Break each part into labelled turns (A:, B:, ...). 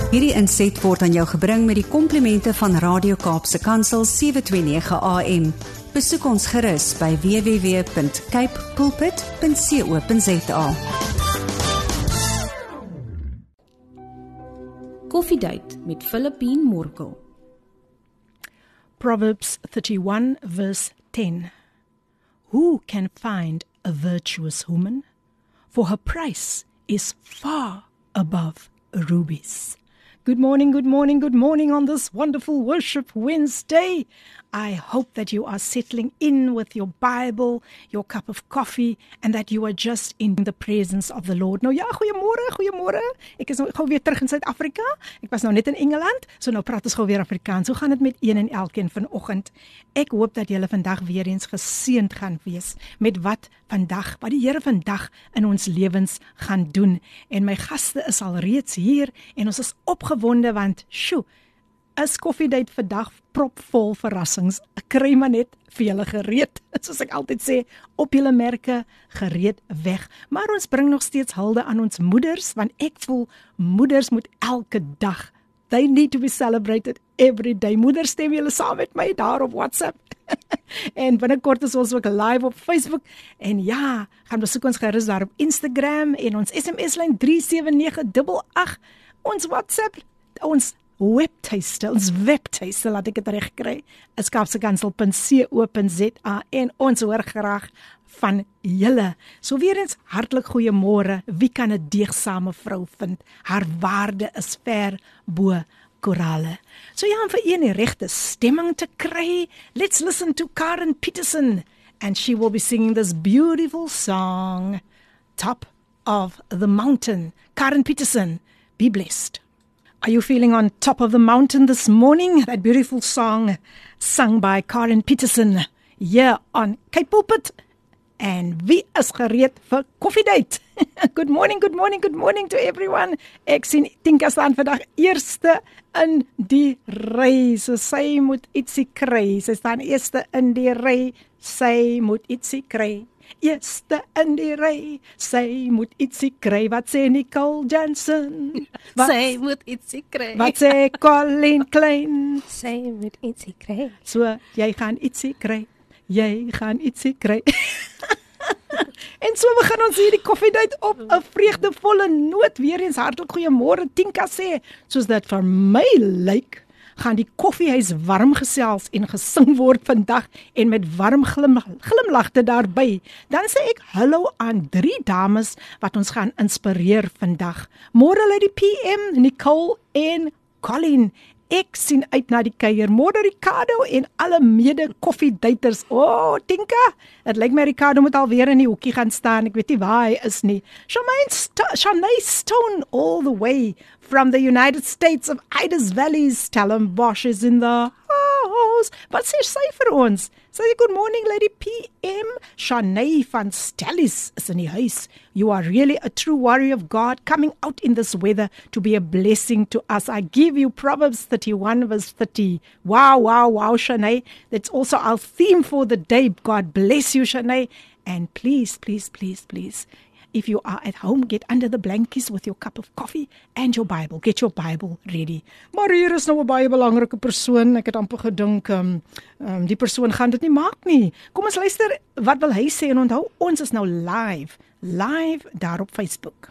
A: Hierdie inset word aan jou gebring met die komplimente van Radio Kaapse Kansel 729 AM. Besoek ons gerus by www.cape pulpit.co.za.
B: Koffiedייט met Philippine Morkel.
C: Proverbs 31 verse 10. Who can find a virtuous woman? For her price is far above rubies. Good morning, good morning, good morning on this wonderful Worship Wednesday. I hope that you are settling in with your Bible, your cup of coffee, and that you are just in the presence of the Lord. Nou ja, goeiemôre. Ek is nou gou weer terug in Suid-Afrika. Ek was nou net in Engeland, so nou praat ons gou weer Afrikaans. Hoe gaan dit met een en elkeen vanoggend? Ek hoop dat julle vandag weer eens geseënd gaan wees met wat die Here vandag in ons lewens gaan doen. En my gaste is al reeds hier en ons is opgewonde want, is koffiedייט vandag propvol verrassings. Ek kry maar net vir julle gereed. Soos ek altyd sê, op julle merke, gereed weg. Maar ons bring nog steeds hulde aan ons moeders, want ek voel, moeders moet elke dag, they need to be celebrated every day. Moeders, stem julle saam met my daar op WhatsApp. En binnekort is ons ook live op Facebook. En ja, gaan besoek ons gerus daar op Instagram en ons SMS-lyn 37988. Ons WhatsApp, ons webtuiste, laat ek het reg kry, is kapsekansel.co.za en ons hoor graag van julle. So weer eens hartlik goeiemôre. Wie kan 'n deegsame vrou vind? Haar waarde is ver bo korale. So ja, om vir een die regte stemming te kry, let's listen to Karen Peterson and she will be singing this beautiful song, Top of the Mountain. Karen Peterson, be blessed. Are you feeling on top of the mountain this morning? That beautiful song sung by Karen Peterson here on Cape Pulpit. En wie is gereed vir koffiedייט? Good morning to everyone. Ek sien Tinka staan vandag eerste in die ry. So sy moet ietsie kry. Sy staan eerste in die ry. Sy moet ietsie kry. Eerste in die ry, sy moet ietsie kry. Wat sê Nicole Jansen?
B: Sy moet ietsie kry.
C: Wat sê Colleen Klein?
B: Sy moet ietsie kry.
C: So, jy gaan ietsie kry. Jy gaan ietsie kry. En so begin ons hierdie koffiedייט op 'n vreugdevolle noot. Weer eens hartlik goeiemôre. Tinka sê, soos dit vir my lyk, gaan die koffiehuis warm gesels en gesing word vandag en met warm glimlagte daarby. Dan sê ek hallo aan 3 dames wat ons gaan inspireer vandag. Môre lê die PM, Nicole en Colleen. Ek sien uit na die kuier. Môre Ricardo en alle mede koffiedייטers. Tinka, dit lyk my Ricardo moet alweer in die hoekie gaan staan. Ek weet nie waar hy is nie. Shanae Stone all the way from the United States of Ida's Valley. Stellenbosch is in the house. Wat sê sy vir ons? Sy sê, good morning, Lady PM. Shanae van Stellis is in die huis. You are really a true warrior of God, coming out in this weather to be a blessing to us. I give you Proverbs 31 verse 30. Wow, Shanae. That's also our theme for the day. God bless you, Shanae. And please, if you are at home, get under the blankets with your cup of coffee and your Bible. Get your Bible ready. Maar hier is nou 'n baie belangrike persoon. Ek het amper gedink, die persoon gaan dit nie maak nie. Kom ons luister, wat wil hy sê? En onthou, ons is nou live daar op Facebook.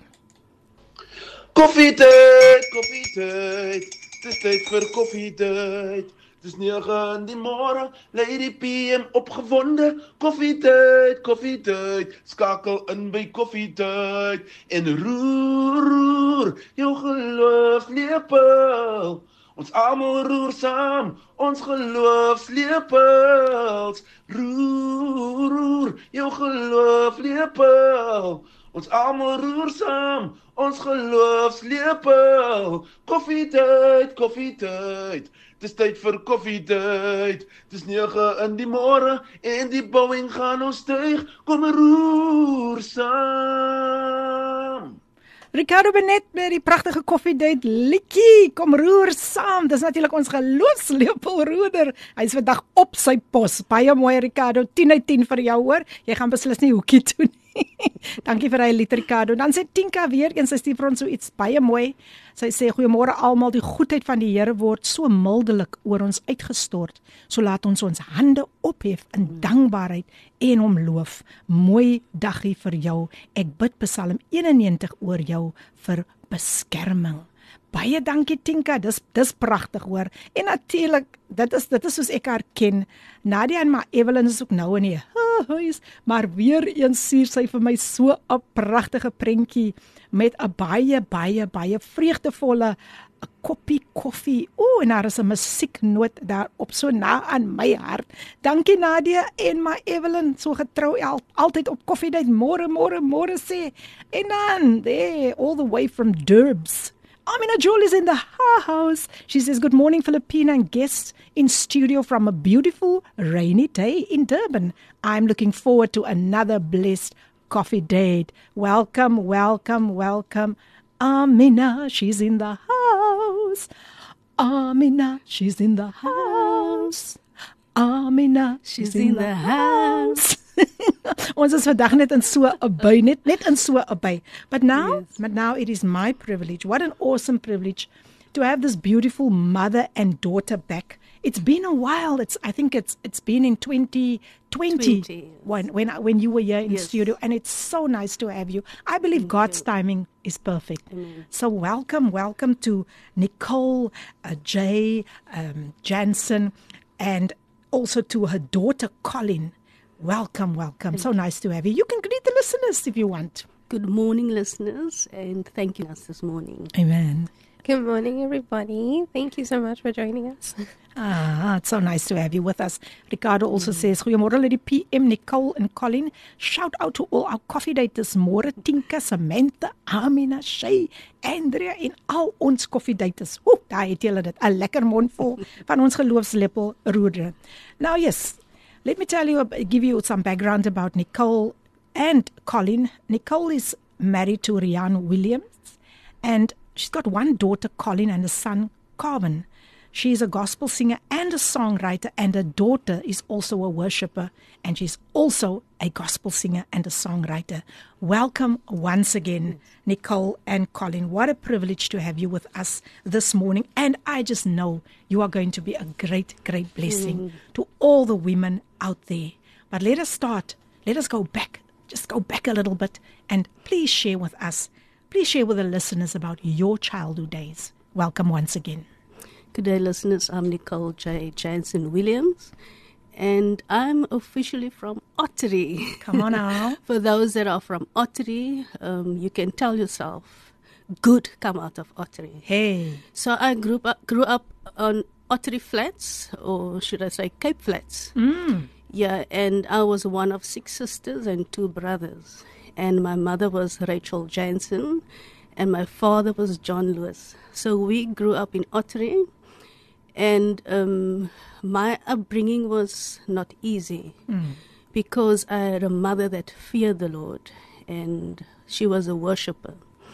D: Koffiedייט, dis tyd vir koffiedייט. Dis 9 in die môre, Lady PM opgewonde. Koffiedייט, skakel in by koffiedייט en roer jou geloofslepel. Ons almal roer saam, ons geloofslepels. Roer jou geloofslepel. Ons almal roer saam, ons geloofslepel. Koffiedייט. Dis tyd vir koffiedייט. Dis 9 in die môre en die Boeing gaan ons stuig. Kom roer saam.
C: Ricardo Benet met die pragtige koffiedייט liedjie. Kom roer saam. Dis natuurlik ons geloofslepelroeder. Hy is vandag op sy pos. Baie mooi Ricardo. 10 uit 10 vir jou hoor. Jy gaan beslis nie hoekie toe nie. Dankie vir hy lied Ricardo. Dan sê Tinka weer eens, sy stuur vir ons so iets baie mooi. Sy sê goeiemôre almal, die goedheid van die Here word so mildelik oor ons uitgestort. So laat ons ons hande ophef in dankbaarheid en hom loof. Mooi daggie vir jou. Ek bid Psalm 91 oor jou vir beskerming. Baie dankie Tinka, dis pragtig hoor. En natuurlik, dit is soos ek haar ken. Nadia en Evelyn is ook nou in die huis, maar weer eens stuur sy vir my so 'n pragtige prentjie met 'n baie vreugdevolle 'n koppie koffie. En daar is 'n musieknoot daarop so na aan my hart. Dankie Nadia en Evelyn, so getrou altyd op koffiedייט. Môre sê. En dan, all the way from Durbs. Amina Joel is in the house. She says, good morning, Filipina and guests in studio from a beautiful rainy day in Durban. I'm looking forward to another blessed coffee date. Welcome. Amina, she's in the house. Amina, she's in the house. Amina, she's in the house. Ons is vandag net in so 'n by, net in so 'n by. But now it is my privilege. What an awesome privilege to have this beautiful mother and daughter back. It's been a while. I think it's been in 2020 when you were here in the studio, and it's so nice to have you. I believe God's timing is perfect. So welcome to Nicole, Jay, Jansen, and also to her daughter Colin. Welcome. So nice to have you. You can greet the listeners if you want.
E: Good morning, listeners, and thank you us this morning.
C: Amen.
B: Good morning, everybody. Thank you so much for joining us.
C: It's so nice to have you with us. Ricardo also says, goeiemôre Lady PM, Nicole and Colin. Shout out to all our coffee daters, môre Tinka, Samantha, Amina, Shay, Andrea en al ons coffee daters. Daar het julle dit, 'n lekker mond vol van ons geloofslepel roerde. Now yes, let me give you some background about Nicole and Colin. Nicole is married to Rian Williams, and she's got one daughter, Colin, and a son, Carvin. She is a gospel singer and a songwriter, and her daughter is also a worshipper, and she's also a gospel singer and a songwriter. Welcome once again, Nicole and Colin. What a privilege to have you with us this morning, and I just know you are going to be a great blessing to all the women out there. But let us go back, just go back a little bit, and please share with the listeners about your childhood days. Welcome once again.
E: Good day, listeners. I'm Nicole J. Jansen Williams, and I'm officially from Ottery.
C: Come on now.
E: For those that are from Ottery, you can tell yourself, good come out of Ottery.
C: Hey.
E: So I grew up on Ottery Flats, or should I say Cape Flats. Yeah, and I was one of 6 sisters and 2 brothers. And my mother was Rachel Jansen, and my father was John Lewis. So we grew up in Ottery, and my upbringing was not easy because I had a mother that feared the Lord, and she was a worshipper.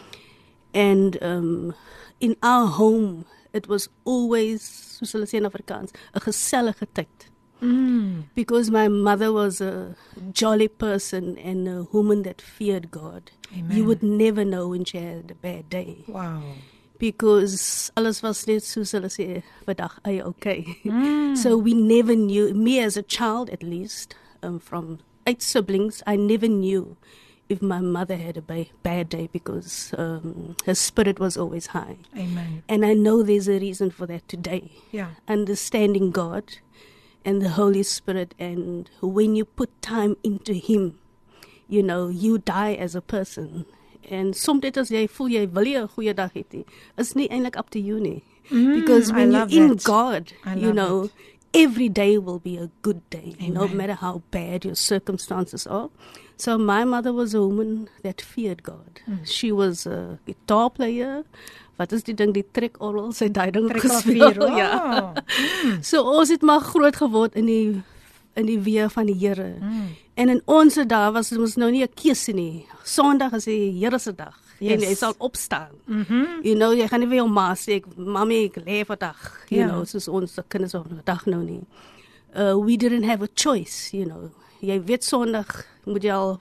E: And in our home, it was always, soos hulle sê in Afrikaans, 'n gesellige tyd. Because my mother was a jolly person and a woman that feared God.
C: Amen.
E: You would never know when she had a bad day.
C: Wow.
E: Because alles was net soos hulle sê, vandag ay okay. So we never knew, me as a child at least, from 8 siblings, I never knew if my mother had a bad day because her spirit was always high.
C: Amen.
E: And I know there's a reason for that today.
C: Yeah.
E: Understanding God and the Holy Spirit, and when you put time into Him, you know, you die as a person. En soms as jy voel jy wil jy 'n goeie dag hê, is nie eintlik up to you nie. Because when you're in God, you know, every day will be a good day, no matter how bad your circumstances are. So my mother was a woman that feared God. She was a guitar player. Wat is die ding, die trekorgel, sy daai ding gespeel. Ja. So ons het maar groot geword in die weë van die Here. En in ons dae was ons nou nie 'n keuse nie. Sondag is die Here se dag. En jy sal opstaan. You know, jy gaan nie vir jou ma sê, "Mami, ek lê vandag." You know, soos ons kinders op 'n dag nou nie. We didn't have a choice, you know. Jy weet Sondag moet jy al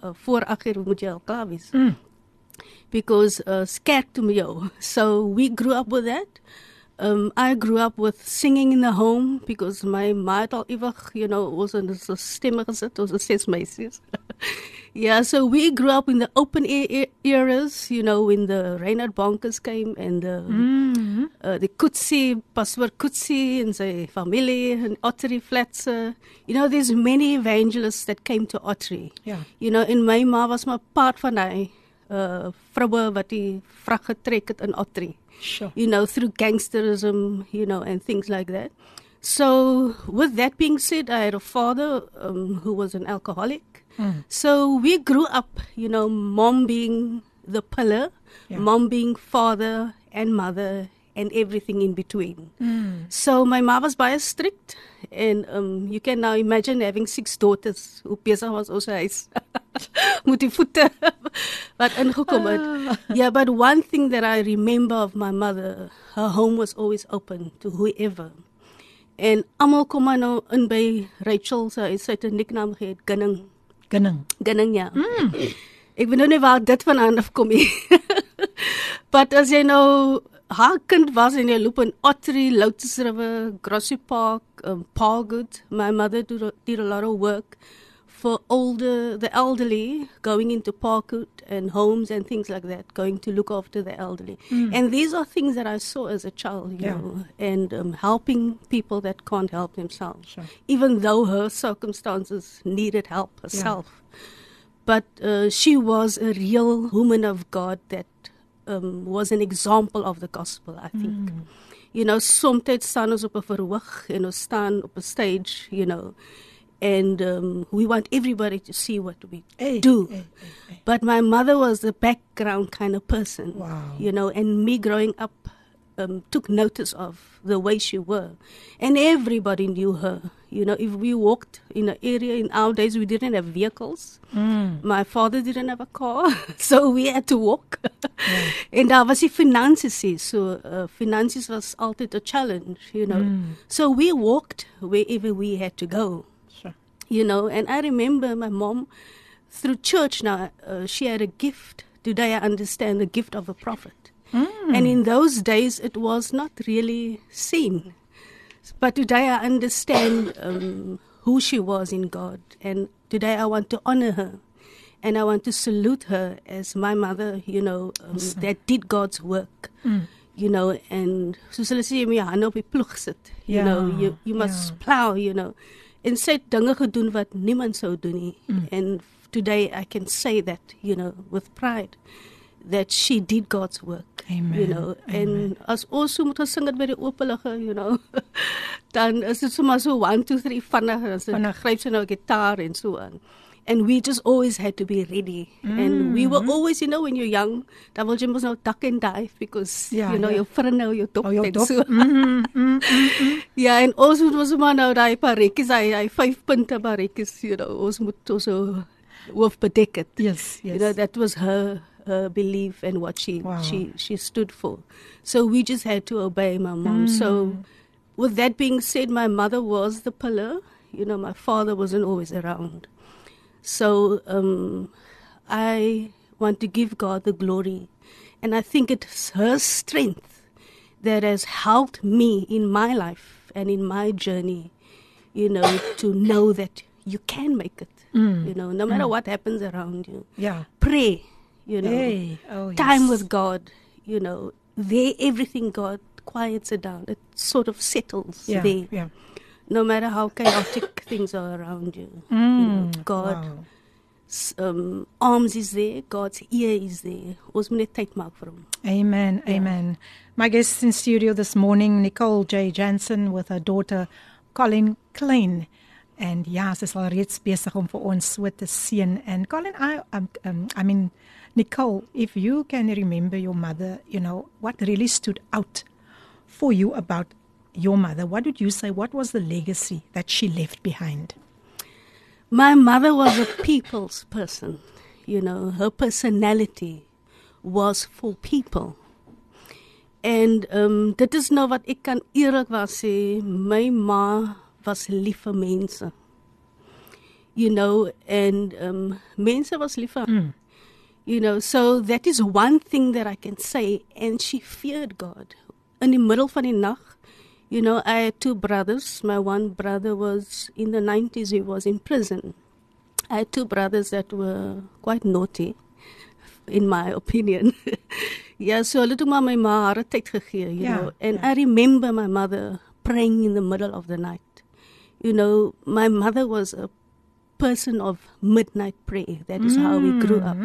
E: voor 8 moet jy al klaar wees. Because scared to me. So we grew up with that. I grew up with singing in the home because my ma het al ewig, ons in 'n stemme gesit, ons is 6 meisies. Yeah, so we grew up in the open air eras, when the Reinhard Bonkers came and the Kutsi, Pastor Kutsi and sy familie in Ottery Flats. There's many evangelists that came to Ottery.
C: Ja.
E: En my ma was maar part van hy vroue wat die vrag getrek het in Ottery.
C: Sure.
E: Through gangsterism, and things like that. So with that being said, I had a father who was an alcoholic. So we grew up, mom being the pillar, mom being father and mother and everything in between. So my mom was baie strict, and you can now imagine having 6 daughters who besig was ons huis. Moet die voete wat ingekom het. Yeah, but one thing that I remember of my mother, her home was always open to whoever. En almal kom maar nou in by Rachel, sy het 'n nickname gehad, Gunning. Gunning, ja. Ek weet nou nie waar dit vandaan afkom nie. But as jy nou haar kind was en jy loop in Ottery, Lotus River, Grassy Park, Pargood, my mother did a lot of work for the elderly, going into Parkwood and homes and things like that, going to look after the elderly. And these are things that I saw as a child, you know, and helping people that can't help themselves,
C: Sure.
E: even though her circumstances needed help herself. But she was a real woman of God that was an example of the gospel, I think. You know, sometimes staan ons op 'n verhoog en ons staan op 'n stage, you know, and we want everybody to see what we do. But my mother was a background kind of person,
C: Wow.
E: you know, and me growing up took notice of the way she were. And everybody knew her. You know, if we walked in an area, in our days we didn't have vehicles. My father didn't have a car, so we had to walk. En daar was die finansies, so finansies was altyd a challenge, you know. So we walked wherever we had to go.
C: Sure.
E: You know, and I remember my mom, through church now, she had a gift. Today I understand the gift of a prophet. And in those days, it was not really seen. But today I understand who she was in God. And today I want to honor her. And I want to salute her as my mother, you know, that did God's work. You know, and soos hulle sê, jy moet jou hande op die ploeg sit. You know, you must plow, you know. En sy het dinge gedoen wat niemand sou doen nie. And today I can say that, you know, with pride, that she did God's work.
C: Amen.
E: You know, en as ons so moet gesing het by die openlige, you know, dan is dit sommer so 1, 2, 3 vinnig, en sy gryp sy nou 'n gitaar en so aan. And we just always had to be ready. And we were always, you know, when you're young, dan wil jy mos nou duck and dive, because, you know, jou vriende nou jou dop en so. Ja, en ons moet mos maar nou daai paretjies, hy 5 punte paretjies, you know, ons moet ons so hoof bedek het.
C: Yes, yes.
E: You know, that was her belief and what she stood for. So we just had to obey my mom. So with that being said, my mother was the pillar. You know, my father wasn't always around. So I want to give God the glory. And I think it's her strength that has helped me in my life and in my journey, you know, to know that you can make it. You know, no matter what happens around you.
C: Yeah.
E: Pray, you know. Time with God, you know. There, everything God quiets it down. It sort of settles there.
C: Yeah.
E: No matter how chaotic things are around you. You know, God's arms is there. God's ear is there. Ons moet net tyd maak vir hom.
C: Amen, amen. My guest in studio this morning, Nicole J. Jansen, with her daughter, Colin Klein. And ja, sy is al reeds besig om vir ons so te seën. And Colin, I mean, Nicole, if you can remember your mother, you know, what really stood out for you about your mother, what would you say? What was the legacy that she left behind?
E: My mother was a people's person. You know, her personality was for people. And dit is nou wat ek kan eerlik was sê, my ma was lief vir mense. you know, and mense was lief vir haar. You know, so that is one thing that I can say. And she feared God. In the middle van die nag, you know, I had 2 brothers. My one brother was in the 90s, he was in prison. I had 2 brothers that were quite naughty, in my opinion. Yeah, so hulle het toe maar my ma haar tyd gegee, you know. And I remember my mother praying in the middle of the night. You know, my mother was a person of midnight prayer. That is how we grew up.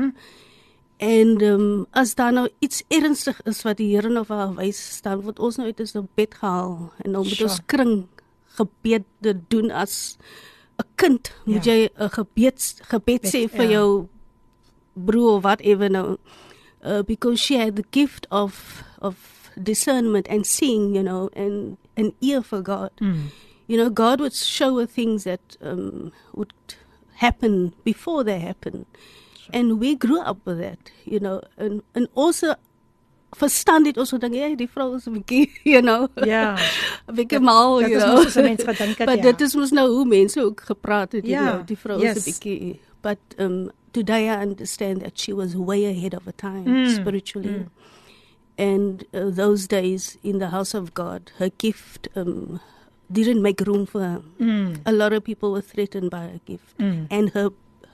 E: En as daar nou iets ernstig is wat die Here nou vir haar wys, dan word ons nou uit ons bed gehaal en nou moet ons kring gebede doen as 'n kind. Moet jy 'n gebed sê vir jou broer of whatever nou, because she had the gift of discernment and seeing, you know, and an ear for God. You know, God would show her things that would happen before they happen. And we grew up with that, you know, and also verstaan dit ons dink die vrou is 'n bietjie, you know. Ja. 'n bietjie mal, you know. But dit is mos nou hoe mense ook gepraat het, you know, die vrou is 'n bietjie. But today I understand that she was way ahead of her time spiritually. And those days in the house of God, her gift didn't make room for her. A lot of people were threatened by her gift and her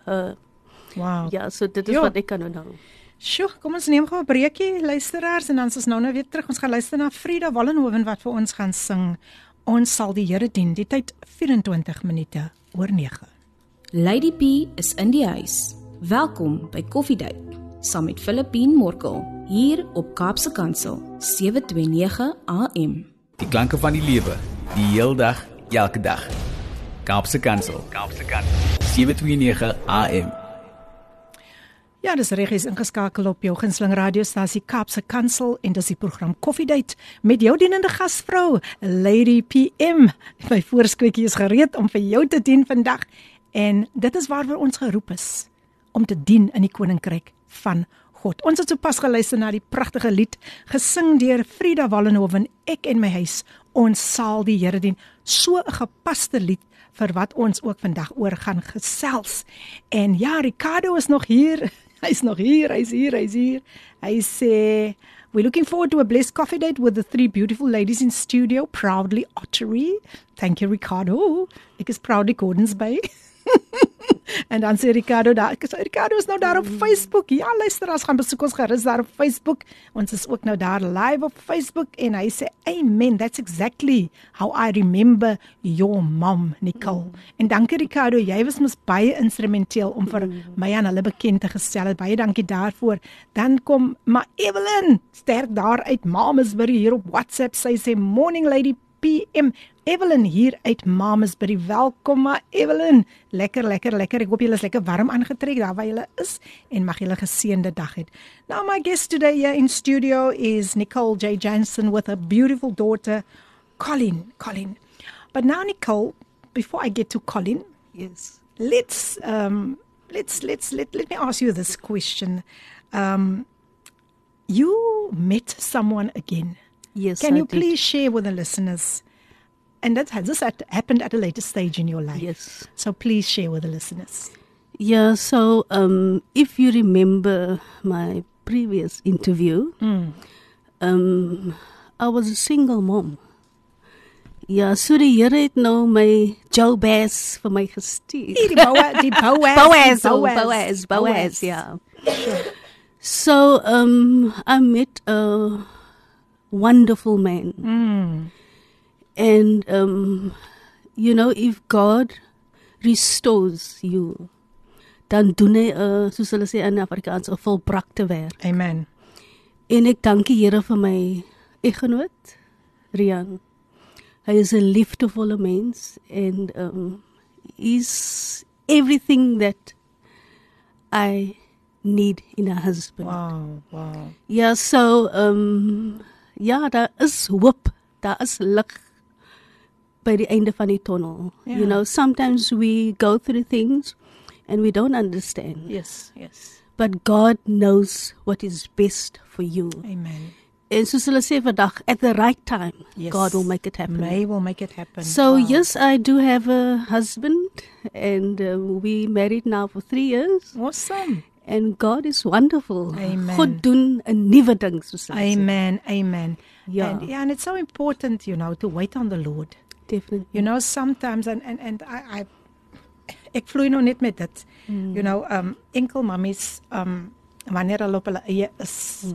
E: wow. Ja, so dit is wat ek kan onthou.
C: Sjoe, kom ons neem gou 'n breekie, luisteraars, en dan is ons nou weer terug. Ons gaan luister na Frida Wallenhoven wat vir ons gaan sing. Ons sal die Here dien. Die tyd 24 minute oor 9.
F: Lady P is in die huis. Welkom by Koffiedייט saam met Filippine Morkel hier op Kaapse Kansel 729 AM.
G: Die klanke van die lewe, die heel dag, elke dag. Kaapse Kansel 729 AM.
C: Ja, dis reg, is ingeskakel op jou gunsteling radiostasie Kaapse Kansel en dis die program Koffiedייט met jou dienende gasvrou Lady PM. My voorskweekie is gereed om vir jou te dien vandag en dit is waarvoor ons geroep is, om te dien in die koninkryk van God. Ons het sopas geluister na die pragtige lied gesing deur Frida Wallenhoven, Ek en my huis, ons sal die Here dien. So 'n gepaste lied vir wat ons ook vandag oor gaan gesels. En ja, Ricardo is nog hier. Hy's hier. Hy sê, we're looking forward to a blessed coffee date with the 3 beautiful ladies in studio, proudly Ottery. Thank you, Ricardo. Ek is proudly Gordons Bay. En dan sê Ricardo is nou daar op Facebook. Ja, luisteraars, gaan besoek ons gerus daar op Facebook. Ons is ook nou daar live op Facebook en hy sê, amen, that's exactly how I remember your mom, Nicole. En dankie Ricardo, jy was mos baie instrumenteel om vir my aan hulle bekend te gestel het. Baie dankie daarvoor. Dan kom maar Evelyn, sterk daar uit Mamasbury hier op WhatsApp. Sy sê, morning Lady PM. Evelyn hier uit Mamasbury. Welkom maar Evelyn. Lekker. Ek hoop julle is lekker warm aangetrek daar waar julle is en mag julle 'n geseënde dag hê. Now my guest today here in studio is Nicole J. Jansen with her beautiful daughter Colin. But now Nicole, before I get to Colin,
E: Yes.
C: let me ask you this question. You met someone again.
E: Yes,
C: Can
E: I
C: you
E: did.
C: please share with the listeners? And this happened at a later stage in your life.
E: Yes.
C: So please share with the listeners.
E: Yeah, so if you remember my previous interview, I was a single mom. Ja, so die Here het nou my Joe Bass vir my gestuur.
C: Die Boaz,
E: yeah. So I met a wonderful man. And you know, if God restores you, dan doen hy soos hulle sê in Afrikaans 'n volbrakte werk.
C: Amen.
E: En ek dank die Here vir my eggenoot Rian. Hy is 'n liefdevolle mens en he's everything that I need in a husband.
C: Wow.
E: Ja, so ja, daar is hoop, daar is lig by die einde van die tunnel.
C: Yeah.
E: You know, sometimes we go through things and we don't understand.
C: Yes.
E: But God knows what is best for you.
C: Amen.
E: En soos hulle sê vandag, at the right time,
C: Yes.
E: God will make it happen.
C: May will make it happen.
E: So
C: Wow.
E: yes, I do have a husband and we married now for 3 years.
C: Awesome.
E: And God is wonderful.
C: Amen.
E: God doen 'n nuwe ding, soos hulle sê.
C: Amen. Amen.
E: Yeah.
C: And it's so important, to wait on the Lord.
E: Definitely.
C: Sometimes and I ek vloei nou net met dit. Enkel mammies wanneer hulle op hulle eie is.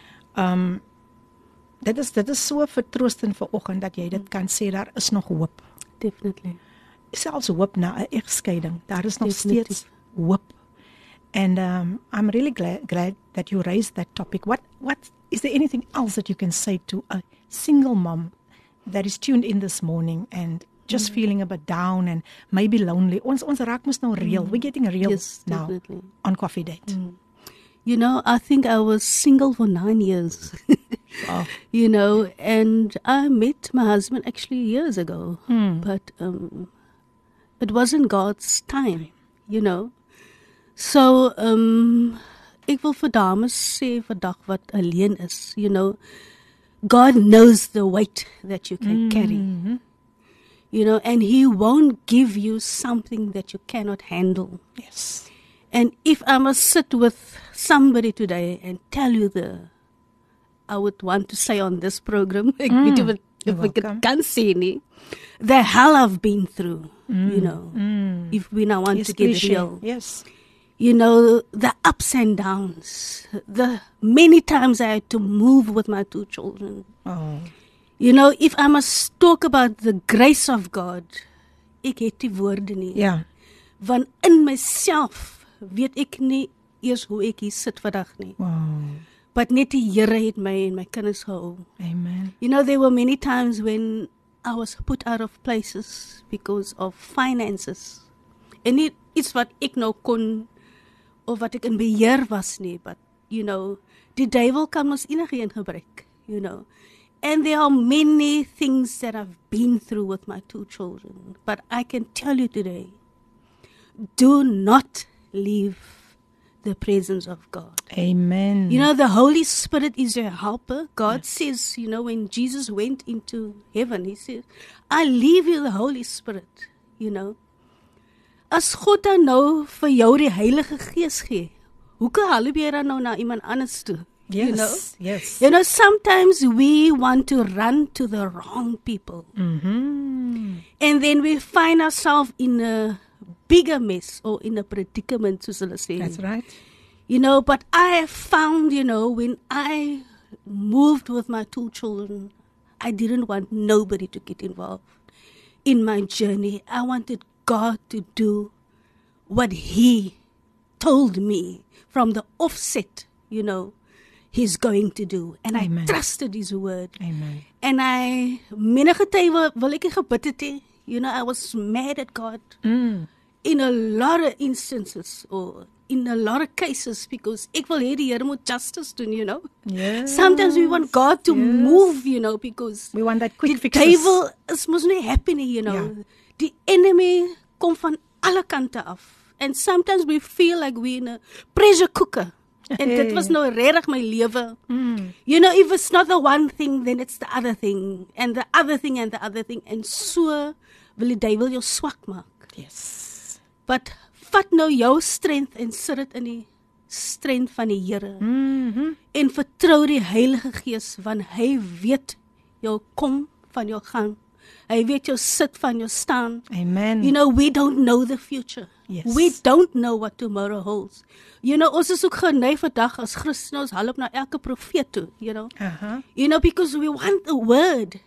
C: Dit is so vertroostend vir oggend dat jy dit kan sê daar is nog hoop.
E: Definitely.
C: Selfs hoop na 'n egskeiding. Daar is nog
E: Definitely.
C: steeds hoop. And I'm really glad that you raised that topic. What is there anything else that you can say to a single mom that is tuned in this morning and just feeling a bit down and maybe lonely? Ons raak mos nou real. We're getting real
E: Yes,
C: now
E: definitely.
C: on Coffee Date.
E: I think I was single for 9 years.
C: Wow.
E: And I met my husband actually years ago. But it wasn't God's time, So, ek wil vir dames sê vandag wat alleen is, God knows the weight that you can carry. And He won't give you something that you cannot handle.
C: Yes.
E: And if I must sit with somebody today and tell you I would want to say on this program, ek weet nie if ek
C: welcome.
E: kan sê nie, the hell I've been through, if we now want
C: Yes,
E: to get
C: please share.
E: real.
C: Yes.
E: The ups and downs, the many times I had to move with my 2 children.
C: Oh.
E: If I must talk about the grace of God, ek het die woorde nie.
C: Yeah.
E: Want in myself weet ek nie eers hoe ek hier sit vandag nie.
C: Wow.
E: But net die Here het my en my kinders gehou.
C: Amen.
E: There were many times when I was put out of places because of finances. En nie iets wat ek nou kon of wat ek in beheer was nie, but die duiwel kan ons enigeen gebruik, And there are many things that I've been through with my 2 children, but I can tell you today, do not leave the presence of God.
C: Amen.
E: The Holy Spirit is your helper. God says, when Jesus went into heaven, He says, I leave you the Holy Spirit, As God dan nou vir jou die Heilige Gees gee, hoe kan hulle weer dan nou na iemand anders toe?
C: Yes. Yes.
E: Sometimes we want to run to the wrong people. And then we find ourselves in a bigger mess or in a predicament, soos hulle sê.
C: That's right.
E: But I have found, when I moved with my 2 children, I didn't want nobody to get involved in my journey. I wanted God to do what He told me from the offset, He's going to do. And
C: Amen.
E: I trusted His word.
C: Amen.
E: And menige tye wil ek nie gebid het nie. I was mad at God in a lot of instances or in a lot of cases because ek wil hê die Here moet justice doen,
C: Yes.
E: Sometimes we want God to move, because
C: We want that quick
E: die
C: fixes.
E: duiwel is mos nie happy nie,
C: Ja.
E: Die enemy kom van alle kante af. And sometimes we feel like we're in a pressure cooker. En dit was nou regtig my lewe. If it's not the one thing, then it's the other thing. And the other thing and the other thing. En so wil die duiwel jou swak maak.
C: Yes.
E: But vat nou jou strength en sit dit in die strength van die Here. En vertrou die Heilige Gees, want hy weet jou kom van jou gaan. Hy weet jou sit van jou staan.
C: Amen.
E: We don't know the future.
C: Yes.
E: We don't know what tomorrow holds. Ons is ook geneig vandag as Christene, ons hou op na elke profeet toe, because we want a word,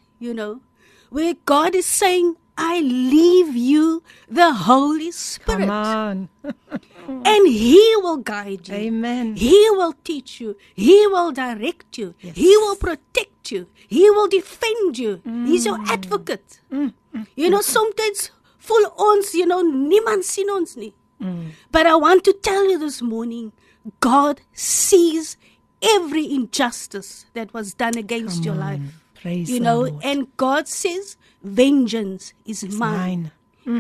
E: where God is saying, I leave you the Holy Spirit.
C: Come on.
E: And He will guide you.
C: Amen.
E: He will teach you. He will direct you.
C: Yes.
E: He will protect you. He will defend you. He's your advocate. Sometimes voel ons, niemand sien ons nie. But I want to tell you this morning, God sees every injustice that was done against your life.
C: Praise the Lord.
E: And God says, vengeance is mine.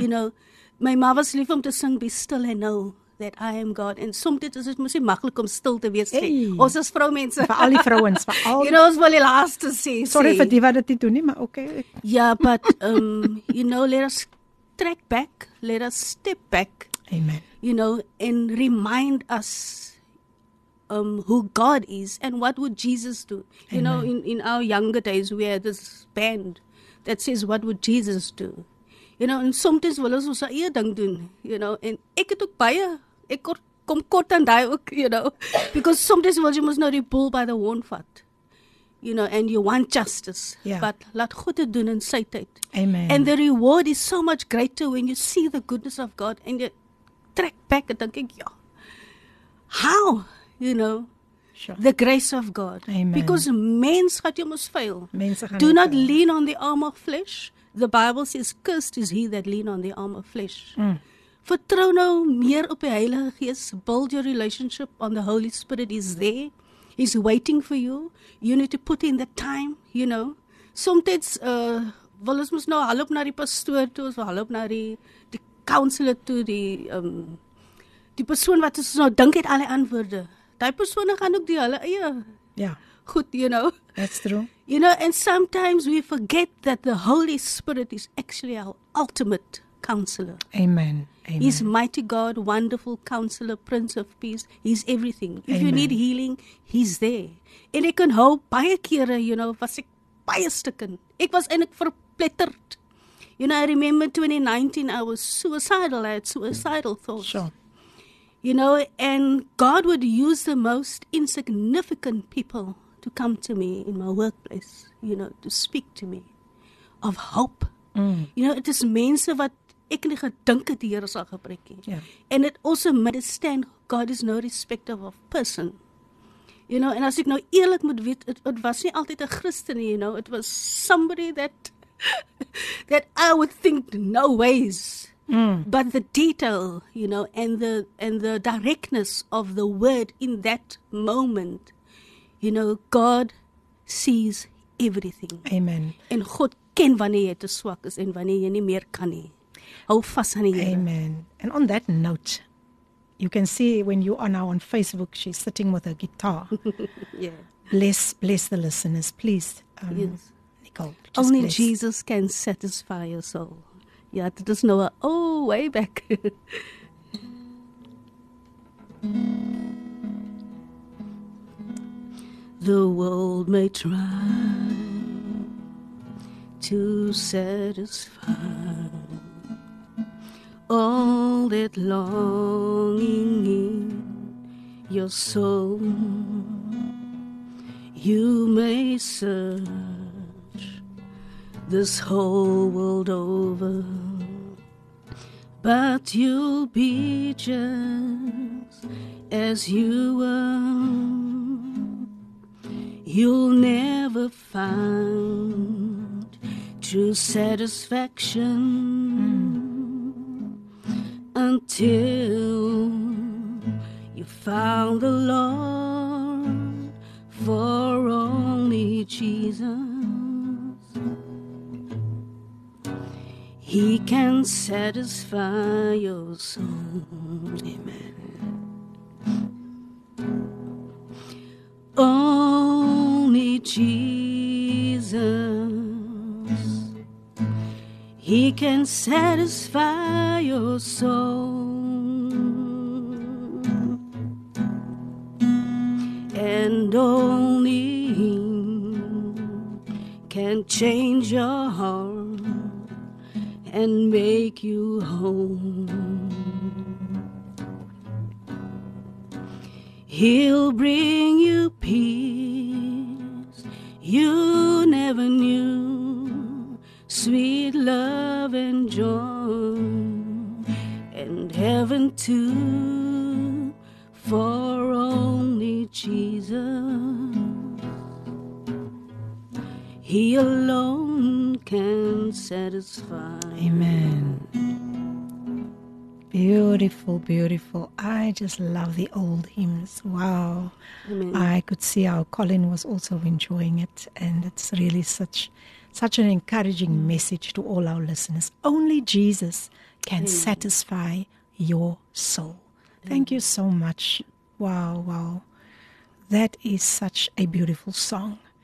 E: My ma was lief om te sing, be still and know that I am God. En soms is dit mos nie maklik om stil te wees nie. Ons is vroumense.
C: Vir al die vrouens, vir al.
E: Ons wil die laaste sê.
C: Sorry vir die wat dit nie doen nie, maar okay.
E: Yeah, but let us track back, let us step back,
C: Amen.
E: And remind us who God is and what would Jesus do. In our younger days, we had this band that says, what would Jesus do? En soms wil ons ons eie ding doen, en ek het ook baie, ek kom kort aan daai ook, because sometimes wil jy mos nou die bull by the horn vat, and you want justice, but laat God dit doen in sy tyd.
C: Amen.
E: And the reward is so much greater when you see the goodness of God and you track back and think, how,
C: Sure.
E: the grace of God.
C: Amen.
E: Because mens gaan jy mos fail.
C: Mense gaan
E: Do
C: nie
E: not
C: fail.
E: lean on the arm of flesh. The Bible says, cursed is he that lean on the arm of flesh. Vertrou nou meer op die Heilige Gees. Build your relationship on the Holy Spirit. Is there. He's waiting for you. You need to put in the time, Sometimes, wil ons mos nou halop na die pastoor toe, ons wil halop na die counselor toe, die persoon wat ons nou dink het alle antwoorde. Die persone gaan ook die hulle eie
C: Yeah,
E: goed,
C: that's true.
E: And sometimes we forget that the Holy Spirit is actually our ultimate counselor.
C: Amen. Amen.
E: He's mighty God, wonderful counselor, Prince of Peace. He's everything. If you
C: Amen.
E: need healing, He's there. En ek kan hou baie kere, was ek baie stukken. Ek was eintlik verpletterd. I remember 2019, I was suicidal. I had suicidal thoughts.
C: Sure.
E: And God would use the most insignificant people to come to me in my workplace, to speak to me of hope. It is mense wat ek nie gedink het die Here sal gebruik nie.
C: Yeah.
E: And it also understand God is no respecter of person. En as ek nou eerlik moet weet, het was nie altyd 'n Christen nie, it was somebody that I would think no ways. But the detail, and the directness of the word in that moment, God sees everything.
C: Amen.
E: En God ken wanneer jy te swak is en wanneer jy nie meer kan nie. Hou vas aan die Here.
C: Amen. And on that note, you can see when you are now on Facebook, she's sitting with her guitar.
E: Yeah.
C: Bless the listeners, please.
E: Yes.
C: Nicole, just
E: Only
C: bless.
E: Jesus can satisfy your soul. Ja, dit is nou way back. The world may try to satisfy all that longing in your soul. You may search this whole world over, but you'll be just as you were. You'll never find true satisfaction until you found the Lord, for only Jesus, He can satisfy your soul. Amen. Only Jesus, He can satisfy your soul. And only He can change your heart and make you whole. He'll bring you peace you never knew, sweet love and joy, and heaven too, for only Jesus, He alone can satisfy.
C: Amen. Beautiful, beautiful. I just love the old hymns. Wow.
E: Amen.
C: I could see how Colin was also enjoying it, and it's really such an encouraging message to all our listeners. Only Jesus can satisfy your soul. Thank you so much. Wow, wow. That is such a beautiful song.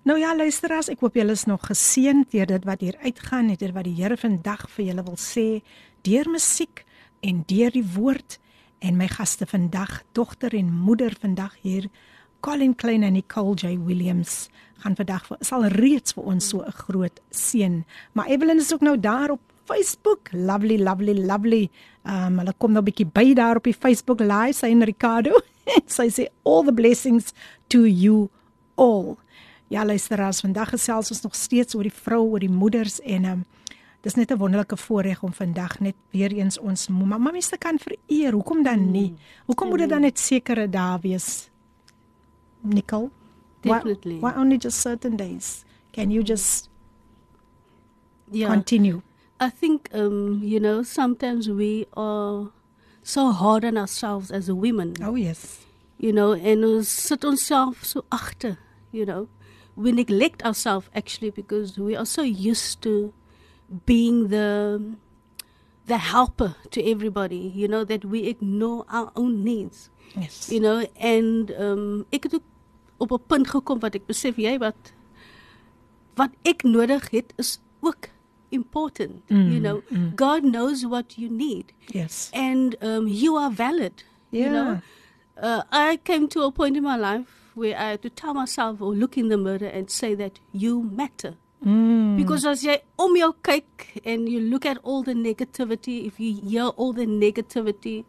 C: Nou ja, luisteraars, ek hoop julle is nog geseënd deur dit wat hier uitgaan, en dit wat die Here vandag vir julle wil sê, deur musiek en deur die woord. En my gaste vandag, dogter en moeder vandag hier, Colin Klein en Nicole J. Williams, gaan vandag sal reeds vir ons so 'n groot seën. Maar Evelyn is ook nou daar op Facebook. Lovely, lovely, lovely. Hulle kom nou 'n bietjie by daar op die Facebook live, sy en Ricardo. Sy sê all the blessings to you all. Ja, luisteraars, vandag gesels ons nog steeds oor die vrou, oor die moeders en dis net 'n wonderlike voorreg om vandag net weer eens ons mammies te kan vereer. Hoekom dan nie? Hoekom moet dit dan net sekere dae wees? Nicole?
E: Definitely.
C: Why only just certain days? Can you just continue?
E: I think, sometimes we are so hard on ourselves as a women.
C: Oh, yes.
E: En ons sit onsself so agter, We neglect ourselves actually because we are so used to being the helper to everybody, that we ignore our own needs.
C: Yes.
E: En ek het ook op 'n punt gekom wat ek besef, wat ek nodig het is ook important. God knows what you need.
C: Yes.
E: And you are valid.
C: Yeah.
E: I came to a point in my life where I had to tell myself or look in the mirror and say that you matter. Because as jy om jou kyk and you look at all the negativity, if you hear all the negativity,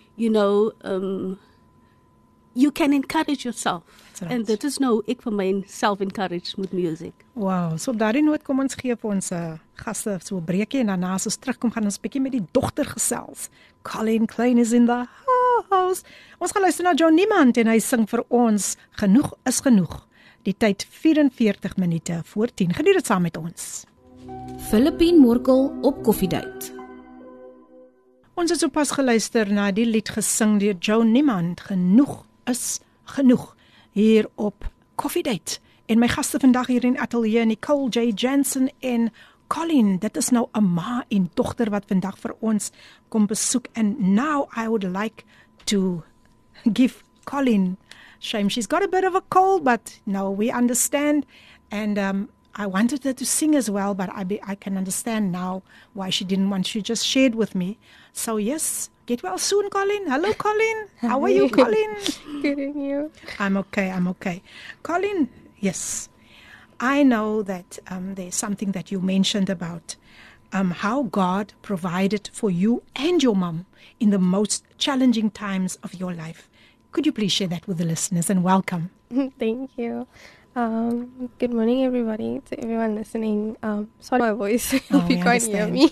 E: you can encourage yourself.
C: That's right.
E: And that is nou ek vir my self-encourage met music.
C: Wow, so op daardie noot kom ons gee vir ons gaste so 'n breekie en daarna as ons terugkom gaan ons bietjie met die dogter gesels. Colin Klein is in the house. Ons gaan luister na John Niemand en hy sing vir ons Genoeg is genoeg. Die tyd 44 minute voor 10. Geniet dit saam met ons.
F: Philippine Morkel op Koffiedייט.
C: Ons het sopas geluister na die lied gesing deur John Niemand, Genoeg is genoeg, hier op Koffiedייט. En my gaste vandag hier in ateljee, Nicole J. Jansen en Colin, dit is nou 'n ma en dogter wat vandag vir ons kom besoek. And now I would like to give Colin, shame she's got a bit of a cold, but no, we understand. And I wanted her to sing as well, but I can understand now why she didn't want. She just shared with me. So yes, get well soon, Colin. Hello, Colin. How are you, Colin?
B: Good, and you?
C: I'm okay. Colin, yes. I know that there's something that you mentioned about how God provided for you and your mom in the most challenging times of your life. Could you please share that with the listeners, and welcome.
B: Thank you. Good morning, everybody, to everyone listening. Sorry my voice if you can't hear me.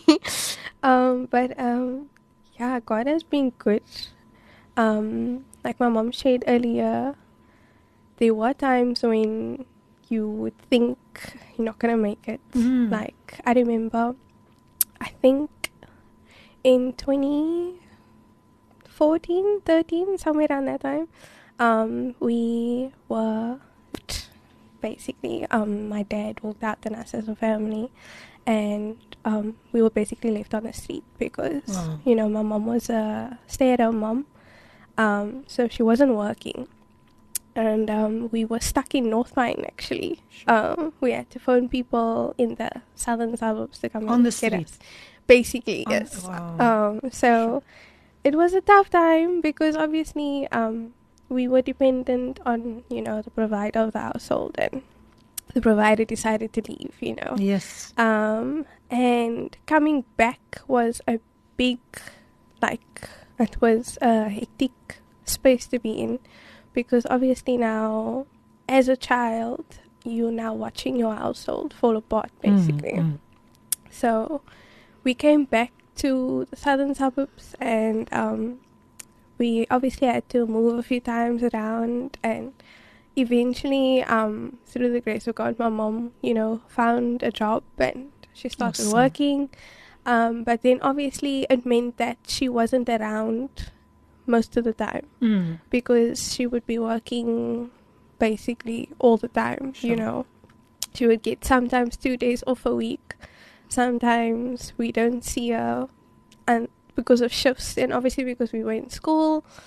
B: But God has been good. Like my mom shared earlier, there were times when you would think you're not going to make it. Like, I remember, I think in 2014, 13, somewhere around that time, we were basically, my dad walked out on us as a family, and we were basically left on the street because, my mom was a stay-at-home mom, so she wasn't working. And we were stuck in North Pine, actually. We had to phone people in the southern suburbs to come
C: on the
B: get
C: street.
B: us. Basically, yes.
C: Wow.
B: So it was a tough time because obviously we were dependent on, the provider of the household, and the provider decided to leave,
C: Yes.
B: And coming back was a big, it was a hectic space to be in. Because obviously now, as a child, you're now watching your household fall apart, basically. So we came back to the southern suburbs, and we obviously had to move a few times around, and eventually, through the grace of God, my mom, found a job, and she started working. But then obviously it meant that she wasn't around most of the time because she would be working basically all the time.
C: Sure.
B: She would get sometimes 2 days off a week, sometimes we don't see her, and because of shifts, and obviously because we were in school,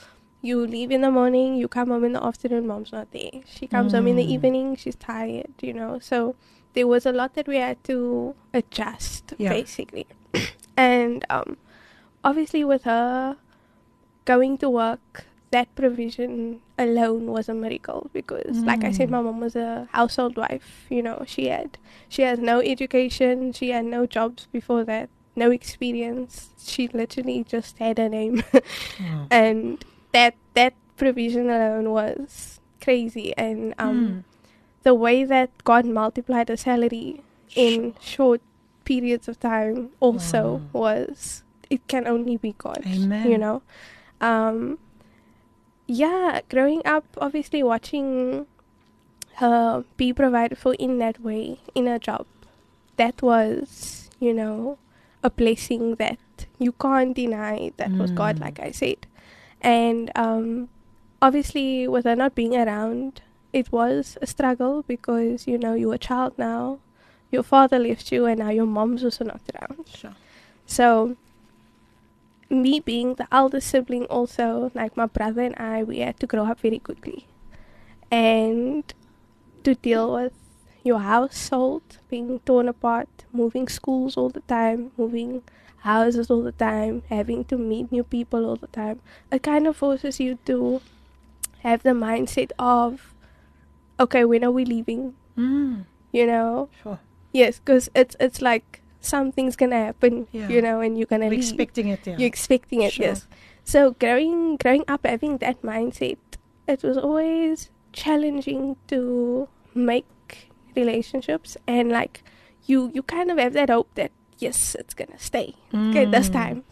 B: You leave in the morning, you come home in the afternoon, mom's not there. She comes home in the evening, she's tired, So there was a lot that we had to adjust, basically. And obviously with her going to work, that provision alone was a miracle because, like I said, my mom was a household wife. She has no education. She had no jobs before that, no experience. She literally just had a name. And that provision alone was crazy. And the way that God multiplied her salary in short periods of time also was, it can only be God.
C: Amen.
B: Growing up, obviously watching her be provided for in that way, in a job, that was, a blessing that you can't deny. That was God, like I said. And obviously with her not being around, it was a struggle because, you're a child now, your father left you, and now your mom's also not around.
C: Sure.
B: So me being the eldest sibling also, like my brother and I, we had to grow up very quickly. And to deal with your household being torn apart, moving schools all the time, moving houses all the time, having to meet new people all the time, it kind of forces you to have the mindset of, okay, when are we leaving?
C: Sure.
B: Yes, because it's like something's gonna happen, and you're gonna leave.
C: Expecting it,
B: You're expecting it,
C: Sure.
B: yes. So growing up having that mindset, it was always challenging to make relationships, and like you kind of have that hope that yes, it's gonna stay. Okay, this time,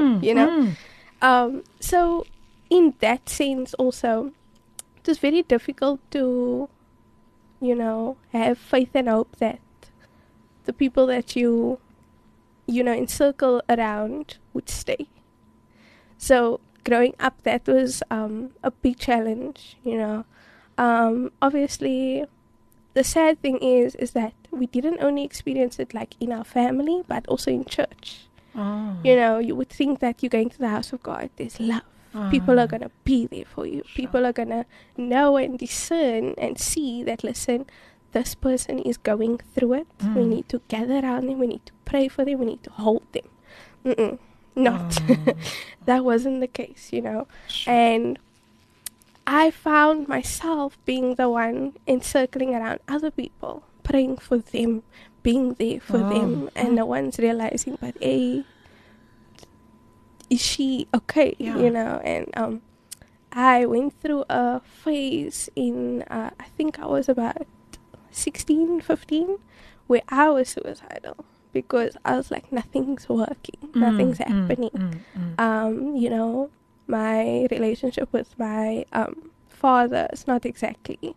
B: So in that sense also, it was very difficult to, have faith and hope that the people that you encircle around would stay. So growing up, that was a big challenge, Obviously, the sad thing is that we didn't only experience it like in our family, but also in church. You would think that you're going to the house of God, there's love. People are going to be there for you.
C: Sure.
B: People are going to know and discern and see that, listen, this person is going through it. We need to gather around them. We need to pray for them. We need to hold them. Not. That wasn't the case,
C: Sure.
B: And I found myself being the one encircling around other people, praying for them, being there for them, and the ones realizing, but hey, is she okay? And I went through a phase in, I think I was about 16, 15, where I was suicidal because I was like, nothing's working, nothing's happening. My relationship with my father is not exactly,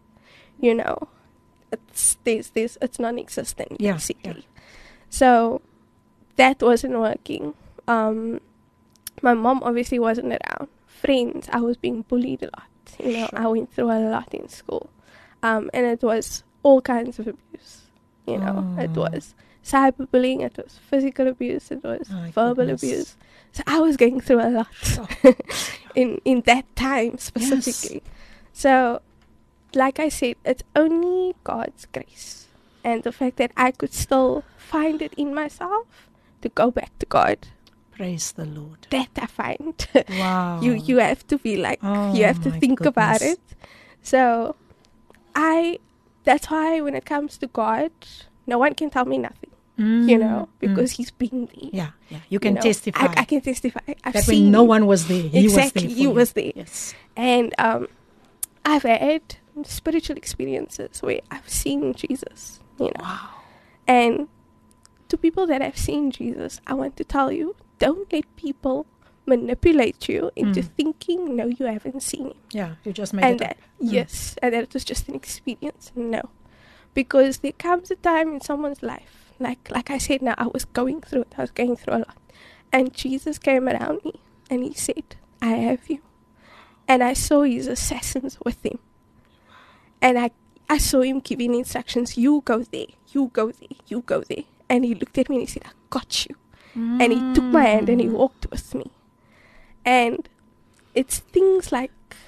B: it's non-existent, basically. So that wasn't working. My mom obviously wasn't around. Friends, I was being bullied a lot.
C: Sure.
B: I went through a lot in school. And it was all kinds of abuse. It was cyberbullying, it was physical abuse, it was verbal abuse. So I was going through a lot in that time specifically. Yes. So, like I said, it's only God's grace and the fact that I could still find it in myself to go back to God.
C: Praise the Lord.
B: That I find.
C: Wow.
B: You have to be like, you have to think about it. So, that's why when it comes to God, no one can tell me nothing. Because he's been there.
C: Yeah. You can testify.
B: I can testify. I've
C: that
B: seen
C: when no one was there, he
B: exactly,
C: was there.
B: He was there.
C: Yes.
B: And I've had spiritual experiences where I've seen Jesus.
C: Wow.
B: And to people that have seen Jesus, I want to tell you, don't let people manipulate you into thinking, no, you haven't seen him.
C: Yeah, you just made it up.
B: Yes, and that it was just an experience. No. Because there comes a time in someone's life, like I said now, I was going through it. I was going through a lot. And Jesus came around me and he said, I have you. And I saw his assassins with him. And I saw him giving instructions, you go there, you go there, you go there. And he looked at me and he said, I got you. And he took my hand and he walked with me. And it's things like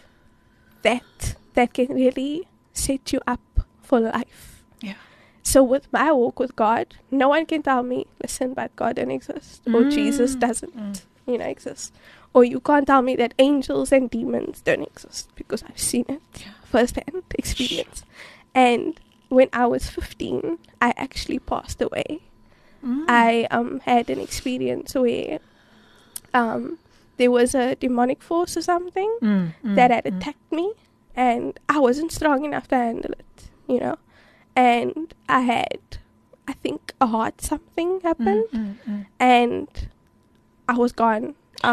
B: that can really set you up for life.
C: Yeah.
B: So with my walk with God, no one can tell me, listen, but God doesn't exist, or Jesus doesn't, exist. Or you can't tell me that angels and demons don't exist, because I've seen it firsthand experience. And when I was 15, I actually passed away. I had an experience where there was a demonic force or something that had attacked me, and I wasn't strong enough to handle it, and I had, I think, a heart something happened, and I was gone.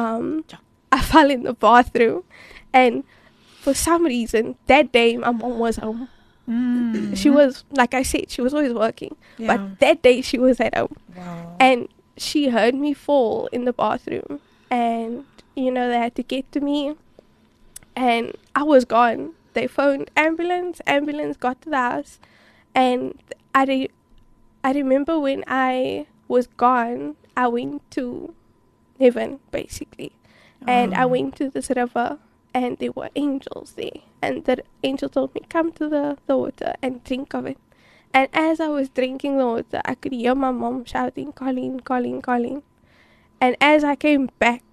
B: I fell in the bathroom, and for some reason that day my mom was home. She was, like I said, she was always working, but that day she was at home. And she heard me fall in the bathroom, and they had to get to me, and I was gone. They phoned ambulance got to the house, and I remember when I was gone, I went to heaven basically, and I went to this river, and there were angels there, and the angel told me, come to the water and drink of it. And as I was drinking the water, I could hear my mom shouting, Colleen, Colleen, Colleen. And as I came back,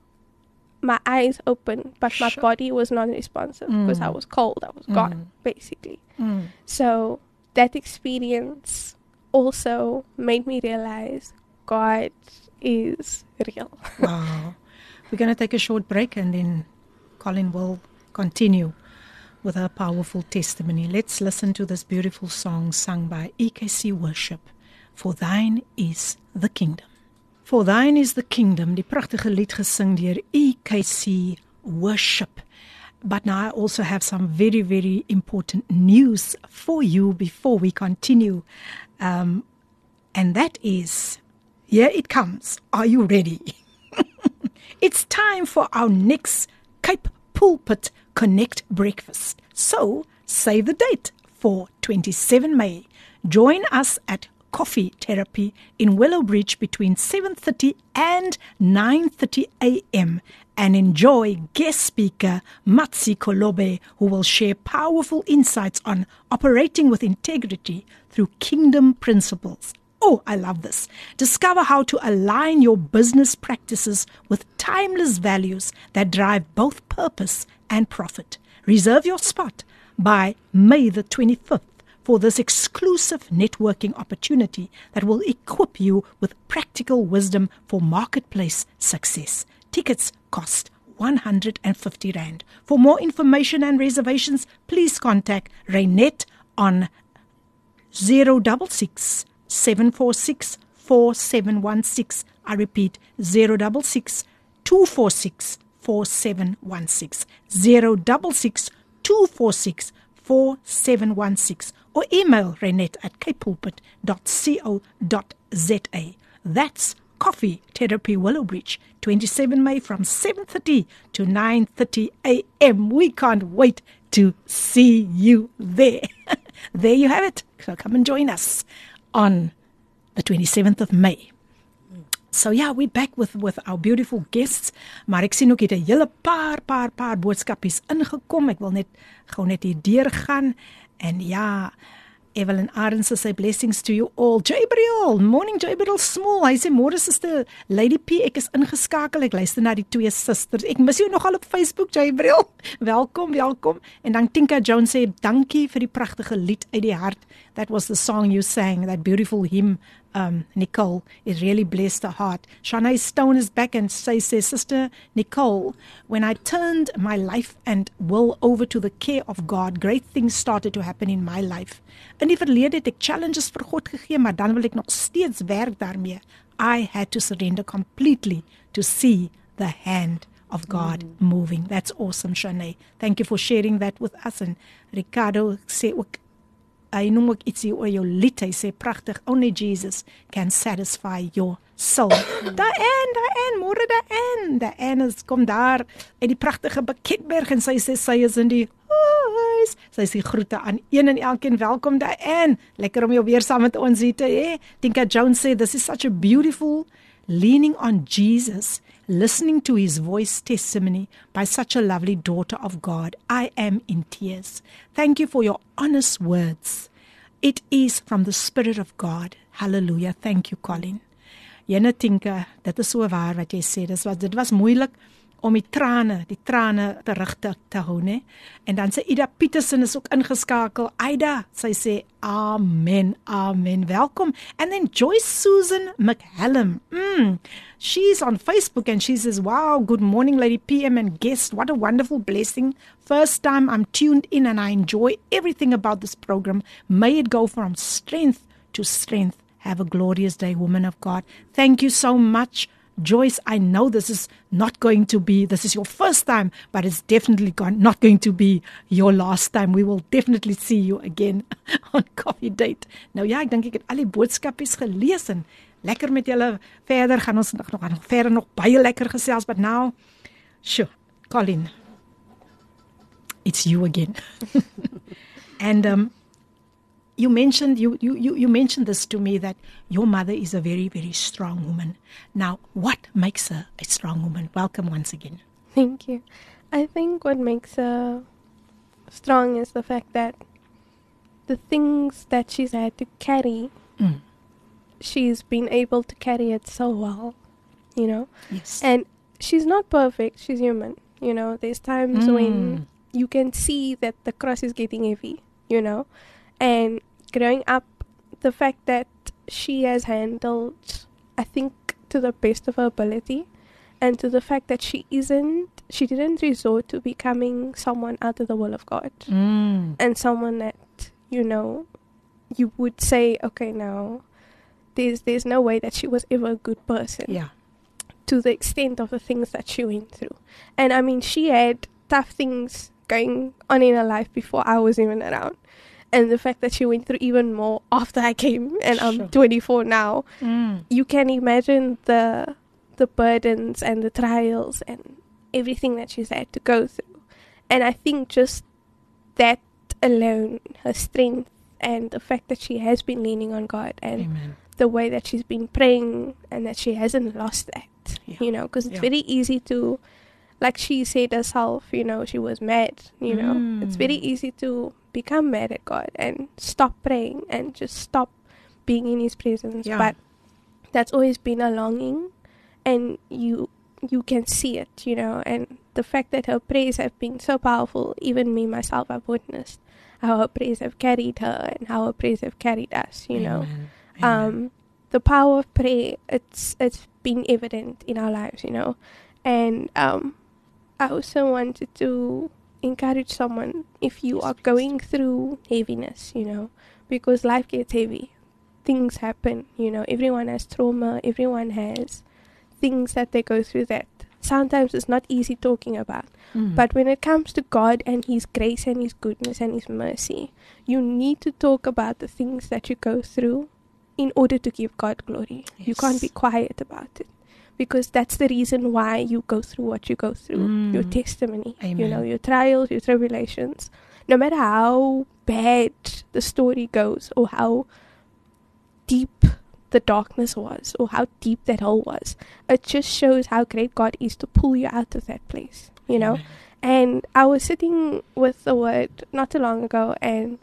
B: my eyes opened, but my body was non-responsive because I was cold. I was gone, basically. So that experience also made me realize God is real.
C: Wow. We're going to take a short break, and then Colleen will continue with her powerful testimony. Let's listen to this beautiful song sung by EKC Worship. For thine is the kingdom. For thine is the kingdom. Die prachtige lied gesing deur EKC Worship. But now I also have some very, very important news for you before we continue. And that is, here it comes. Are you ready? It's time for our next Cape Pulpit Connect breakfast. So, save the date for 27 May. Join us at Coffee Therapy in Willowbridge between 7:30 and 9:30 a.m. and enjoy guest speaker Matsi Kolobe, who will share powerful insights on operating with integrity through kingdom principles. Oh, I love this. Discover how to align your business practices with timeless values that drive both purpose and profit. Reserve your spot by May the 25th for this exclusive networking opportunity that will equip you with practical wisdom for marketplace success. Tickets cost R150. For more information and reservations, please contact Raynette on 066 746 4716. I repeat, 066 246 4716. 066 246 4716. Or email Raynette at capepulpit.co.za. That's Coffee Therapy Willowbridge, 27 May from 7:30 to 9:30 a.m. We can't wait to see you there. There you have it. So come and join us on the 27th of May. So yeah, we're back with our beautiful guests. Maar ek sien ook het 'n hele paar boodskapies ingekom. Ek wil net gou net hier deur gaan. En ja, Evelyn Arends sê blessings to you all. Jabriel, morning Jabriel Small. Hy sê môre suster Lady P, ek is ingeskakel. Ek luister na die twee susters. Ek mis jou nogal op Facebook, Jabriel. Welkom. En dan Tinka Jones sê dankie vir die pragtige lied uit die hart. That was the song you sang, that beautiful hymn. Nicole, it really blessed her heart. Shanae Stone is back and says, Sister Nicole, when I turned my life and will over to the care of God, great things started to happen in my life. In die verlede het ek challenges vir God gegee, maar dan wil ek nog steeds werk daarmee. I had to surrender completely to see the hand of God moving. That's awesome, Shanae. Thank you for sharing that with us. And Ricardo sê ook, hy noem ook ietsie oor jou lied, hy sê pragtig, only Jesus can satisfy your soul. Diane, môre Diane is kom daar uit die pragtige Beketberg en sy sê sy is in die huis. Sy sê groete aan een en elkeen, welkom Diane, lekker om jou weer saam met ons hier te hê. Tinka Jones sê, this is such a beautiful leaning on Jesus, listening to his voice testimony by such a lovely daughter of God. I am in tears. Thank you for your honest words. It is from the Spirit of God. Hallelujah. Thank you, Colin. Jene Tinka, dit is so waar wat jy sê. Dit was moeilik om die trane terug te hou, né? En dan sê Ida Petersen is ook ingeskakel. Ida, sy sê amen, amen. Welkom. And then Joyce Susan McHallum. She's on Facebook and she says, wow, good morning, Lady PM and guest. What a wonderful blessing. First time I'm tuned in and I enjoy everything about this program. May it go from strength to strength. Have a glorious day, woman of God. Thank you so much, Joyce. I know this is your first time, but it's definitely not going to be your last time. We will definitely see you again on Coffee Date. Nou ja, ek dink ek het al die boodskapies gelees en lekker met julle verder gaan ons nog baie lekker gesels, but now, sure, Colin, it's you again. And you mentioned this to me, that your mother is a very, very strong woman. Now, what makes her a strong woman? Welcome once again.
B: Thank you. I think what makes her strong is the fact that the things that she's had to carry, she's been able to carry it so well, you know?
C: Yes.
B: And she's not perfect, she's human, you know? There's times when you can see that the cross is getting heavy, you know? And growing up, the fact that she has handled, I think, to the best of her ability, and to the fact that she didn't resort to becoming someone out of the will of God, and someone that, you know, you would say, okay, now, there's no way that she was ever a good person.
C: Yeah.
B: To the extent of the things that she went through. And I mean, she had tough things going on in her life before I was even around. And the fact that she went through even more after I came, and I'm 24 now, you can imagine the burdens and the trials and everything that she's had to go through. And I think just that alone, her strength and the fact that she has been leaning on God, and
C: Amen.
B: The way that she's been praying, and that she hasn't lost that, you know, because it's very easy to, like she said herself, you know, she was mad, you know, it's very easy to become mad at God and stop praying and just stop being in his presence. But that's always been a longing, and you can see it, you know. And the fact that her prayers have been so powerful, even me myself, I've witnessed how her prayers have carried her and how her prayers have carried us, you know.
C: Amen.
B: The power of prayer, it's been evident in our lives, you know. And I also wanted to encourage someone, if you are going through heaviness, you know, because life gets heavy, things happen, you know, everyone has trauma, everyone has things that they go through that sometimes it's not easy talking about. But when it comes to God and his grace and his goodness and his mercy, you need to talk about the things that you go through in order to give God glory. You can't be quiet about it, because that's the reason why you go through what you go through. Your testimony, you know, your trials, your tribulations. No matter how bad the story goes, or how deep the darkness was, or how deep that hole was, it just shows how great God is to pull you out of that place, you know. And I was sitting with the word not too long ago, and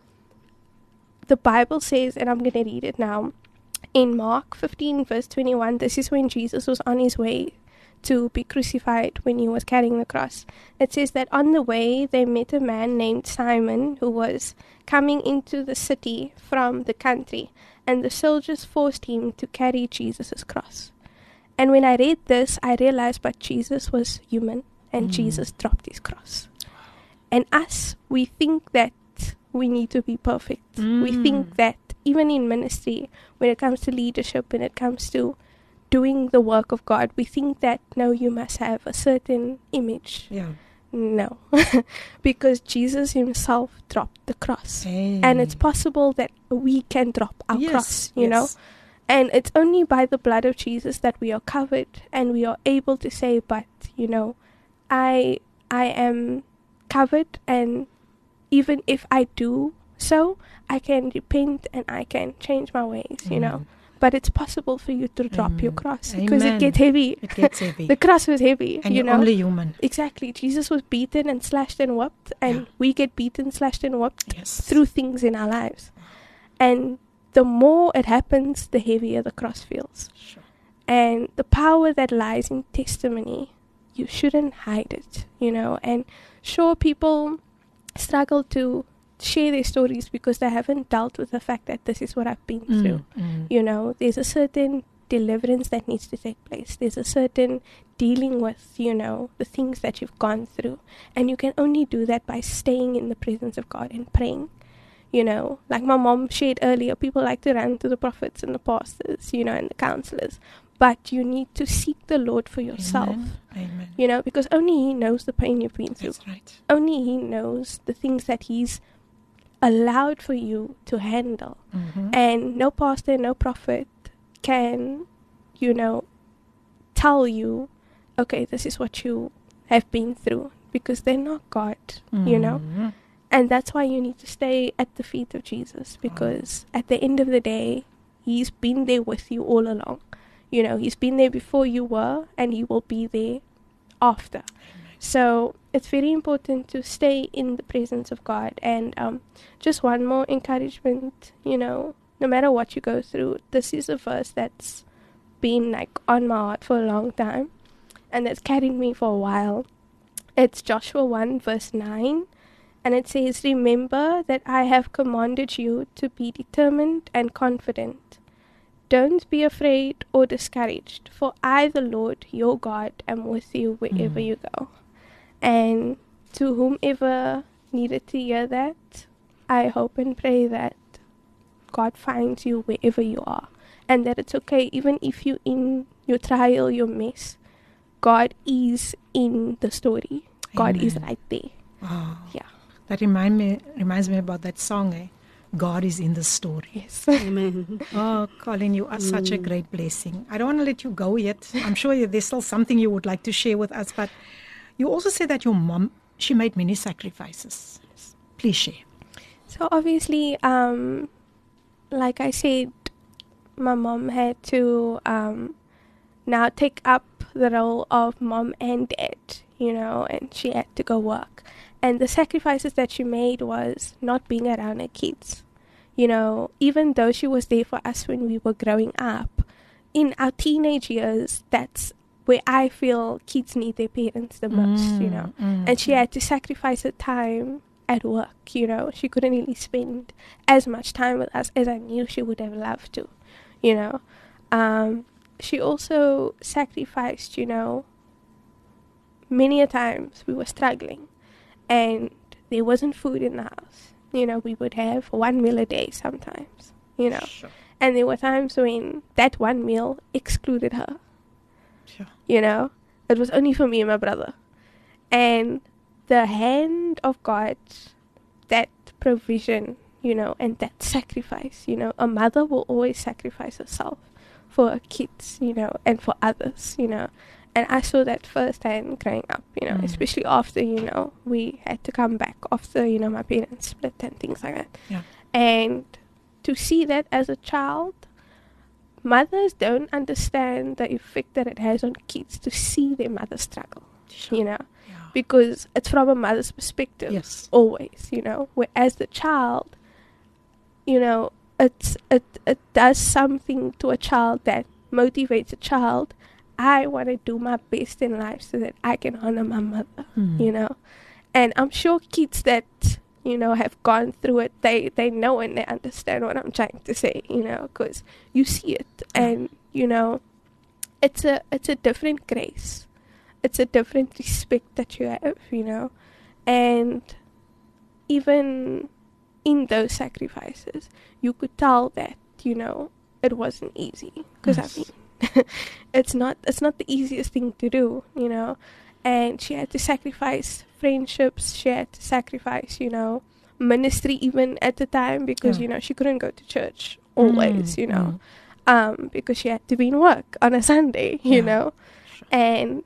B: the Bible says, and I'm going to read it now, in Mark 15 verse 21, this is when Jesus was on his way to be crucified, when he was carrying the cross. It says that on the way they met a man named Simon, who was coming into the city from the country, and the soldiers forced him to carry Jesus' cross. And when I read this, I realized, but Jesus was human, and Jesus dropped his cross. And us, we think that we need to be perfect. We think that even in ministry, when it comes to leadership, when it comes to doing the work of God, we think that, no, you must have a certain image. No. Because Jesus himself dropped the cross. And it's possible that we can drop our cross, you know. And it's only by the blood of Jesus that we are covered, and we are able to say, but, you know, I am covered, and even if I do so, I can repent and I can change my ways, you know. but it's possible for you to drop your cross because
C: Amen.
B: it gets heavy.
C: It gets heavy.
B: The cross was heavy,
C: And
B: you
C: you're
B: know.
C: only human.
B: Exactly. Jesus was beaten and slashed and whipped, and
C: Yeah.
B: we get beaten, slashed, and whipped
C: Yes.
B: through things in our lives. And the more it happens, the heavier the cross feels.
C: Sure.
B: And the power that lies in testimony, you shouldn't hide it, you know. And sure, people struggle to share their stories because they haven't dealt with the fact that this is what I've been through. You know, there's a certain deliverance that needs to take place. There's a certain dealing with, you know, the things that you've gone through. And you can only do that by staying in the presence of God and praying. You know, like my mom shared earlier, people like to run to the prophets and the pastors, you know, and the counselors. But you need to seek the Lord for yourself.
C: Amen. Amen.
B: You know, because only He knows the pain you've been through.
C: That's right.
B: Only He knows the things that He's allowed for you to handle. And no pastor, no prophet can, you know, tell you, okay, this is what you have been through, because they're not God, you know. And that's why you need to stay at the feet of Jesus, because at the end of the day, He's been there with you all along. You know, He's been there before you were, and He will be there after. So it's very important to stay in the presence of God. And just one more encouragement, you know, no matter what you go through, this is a verse that's been like on my heart for a long time, and that's carried me for a while. It's Joshua 1 verse 9, and it says, "Remember that I have commanded you to be determined and confident. Don't be afraid or discouraged, for I, the Lord your God, am with you wherever you go." And to whomever needed to hear that, I hope and pray that God finds you wherever you are, and that it's okay, even if you're in your trial, your mess, God is in the story. God is right there.
C: Wow.
B: Yeah.
C: That reminds me about that song, eh? God is in the story.
B: Yes.
E: Amen.
C: Oh, Colin, you are such a great blessing. I don't want to let you go yet. I'm sure there's still something you would like to share with us, but you also said that your mom, she made many sacrifices. Please share.
B: So obviously, like I said, my mom had to now take up the role of mom and dad, you know, and she had to go work. And the sacrifices that she made was not being around her kids. You know, even though she was there for us when we were growing up, in our teenage years, that's where I feel kids need their parents the most, you know. And she had to sacrifice her time at work, you know. She couldn't really spend as much time with us as I knew she would have loved to, you know. She also sacrificed, you know, many a times we were struggling and there wasn't food in the house. You know, we would have one meal a day sometimes, you know.
C: Sure.
B: And there were times when that one meal excluded her.
C: Sure.
B: You know, it was only for me and my brother. And the hand of God, that provision, you know, and that sacrifice, you know, a mother will always sacrifice herself for her kids, you know, and for others, you know. And I saw that firsthand growing up, you know, especially after, you know, we had to come back after, you know, my parents split and things like that.
C: Yeah.
B: And to see that as a child, mothers don't understand the effect that it has on kids to see their mother struggle,
C: Sure.
B: you know,
C: Yeah.
B: because it's from a mother's perspective,
C: Yes.
B: always, you know, whereas the child, you know, it does something to a child that motivates a child. I want to do my best in life so that I can honor my mother, you know. And I'm sure kids that, you know, have gone through it, they know and they understand what I'm trying to say, you know, because you see it. And, you know, it's a different grace. It's a different respect that you have, you know. And even in those sacrifices, you could tell that, you know, it wasn't easy. Because, I mean, it's not the easiest thing to do, you know. And she had to sacrifice friendships. She had to sacrifice, you know, ministry even at the time, because, you know, she couldn't go to church always, you know, because she had to be in work on a Sunday, you know. And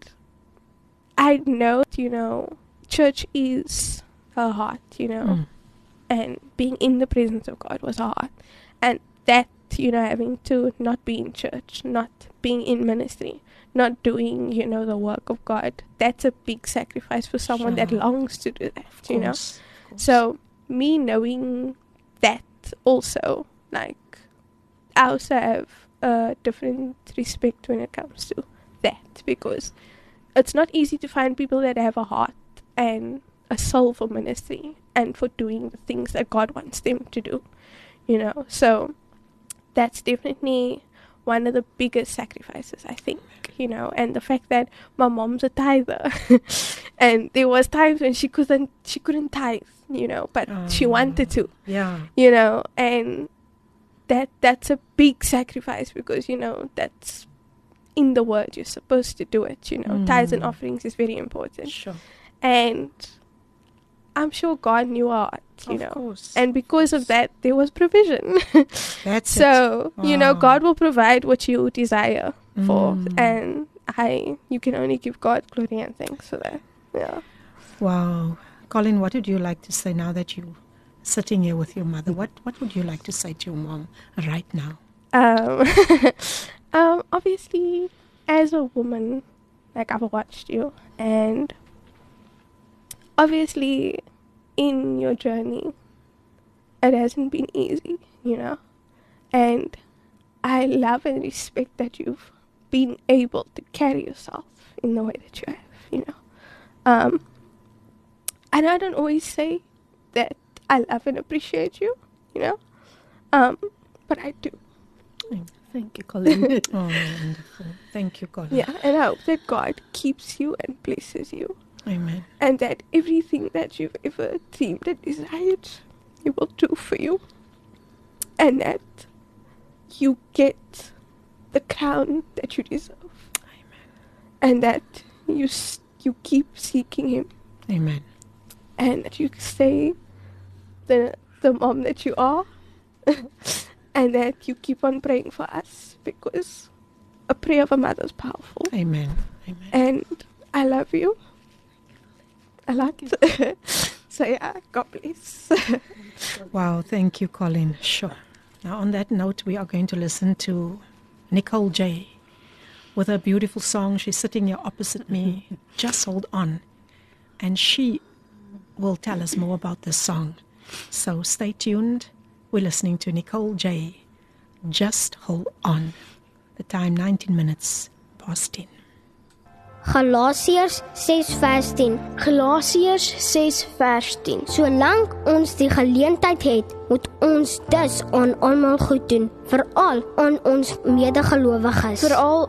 B: I know, you know, church is her heart, you know, and being in the presence of God was her heart. And that, having to not be in church, not being in ministry, not doing, the work of God. That's a big sacrifice for someone that longs to do that, you know. So me knowing that also, like, I also have a different respect when it comes to that, because it's not easy to find people that have a heart and a soul for ministry and for doing the things that God wants them to do, So that's definitely one of the biggest sacrifices, I think, and the fact that my mom's a tither and there was times when she couldn't tithe, but she wanted to, and that's a big sacrifice, because, that's in the word, you're supposed to do it, tithes and offerings is very important.
C: Sure.
B: And I'm sure God knew our heart,
C: Of course.
B: and because of that, there was provision.
C: That's
B: so,
C: Wow.
B: God will provide what you desire for, and you can only give God glory and thanks for that. Yeah.
C: Wow. Colin, what would you like to say now that you're sitting here with your mother? What would you like to say to your mom right now?
B: Obviously, as a woman, like, I've watched you, and obviously in your journey it hasn't been easy, and I love and respect that you've been able to carry yourself in the way that you have, and I don't always say that I love and appreciate you, but I do.
E: Thank you, Colin.
C: Oh, wonderful. Thank you, Colin.
B: Yeah, and I hope that God keeps you and blesses you,
C: Amen.
B: and that everything that you've ever dreamed and desired, He will do for you, and that you get the crown that you deserve.
C: Amen.
B: And that you keep seeking Him,
C: Amen.
B: and that you stay the mom that you are, and that you keep on praying for us, because a prayer of a mother is powerful.
C: Amen. Amen.
B: And I love you a lot. So yeah, God bless.
C: Wow, thank you, Colin. Sure. Now, on that note, we are going to listen to Nicole J. with a beautiful song. She's sitting here opposite me. Just hold on. And she will tell us more about this song. So stay tuned. We're listening to Nicole J. Just hold on. The time 19 minutes past 10.
H: Galasiërs 6:10. Galasiërs 6:10. Solank ons die geleentheid het, moet ons dus aan almal goed doen, veral aan ons medegelowiges.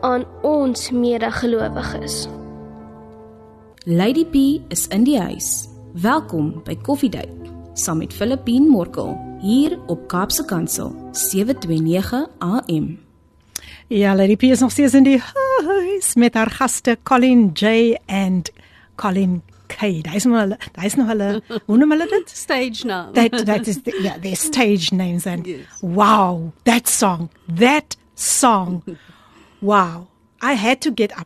F: Lady P is in die huis. Welkom by Koffiedייט saam met Filippine Morkel hier op Kaapse Kansel 729 AM.
C: Ja, Lady P is nog steeds in die huis met haar gaste Colin J. en Colin K. Daar is nog hulle, hoe noem hulle dit?
E: Stage now.
C: That is their stage names, and wow, that song, wow, I had to get up.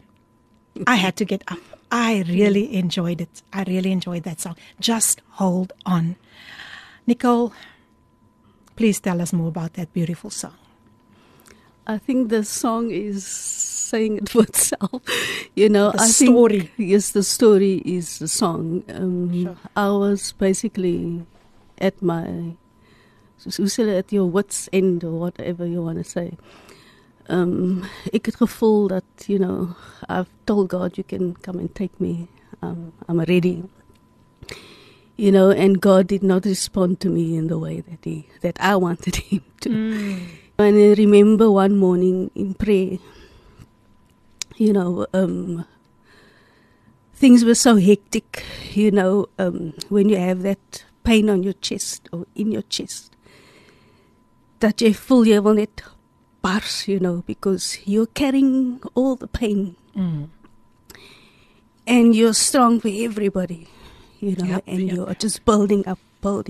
C: I really enjoyed it. I really enjoyed that song. Just hold on. Nicole, please tell us more about that beautiful song.
E: I think the song is saying it for itself.
C: The story.
E: Yes, the story is the song.
C: Sure.
E: I was basically at at your wit's end, or whatever you want to say. Ek het gevoel that, I've told God, you can come and take me. I'm ready. And God did not respond to me in the way that I wanted Him to. And I remember one morning in prayer, things were so hectic, when you have that pain on your chest or in your chest, that you feel you will net bars, because you're carrying all the pain. And you're strong for everybody, you're just building up.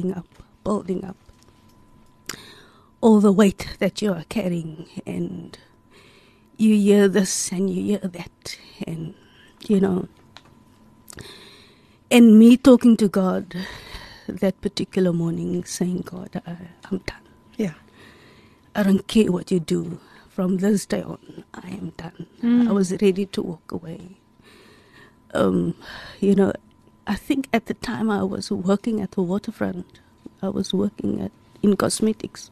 E: All the weight that you are carrying, and you hear this and you hear that, and and me talking to God that particular morning, saying, God, I'm done.
C: Yeah.
E: I don't care what you do. From this day on, I am done. I was ready to walk away. You know, I think at the time I was working at the waterfront. I was working in cosmetics.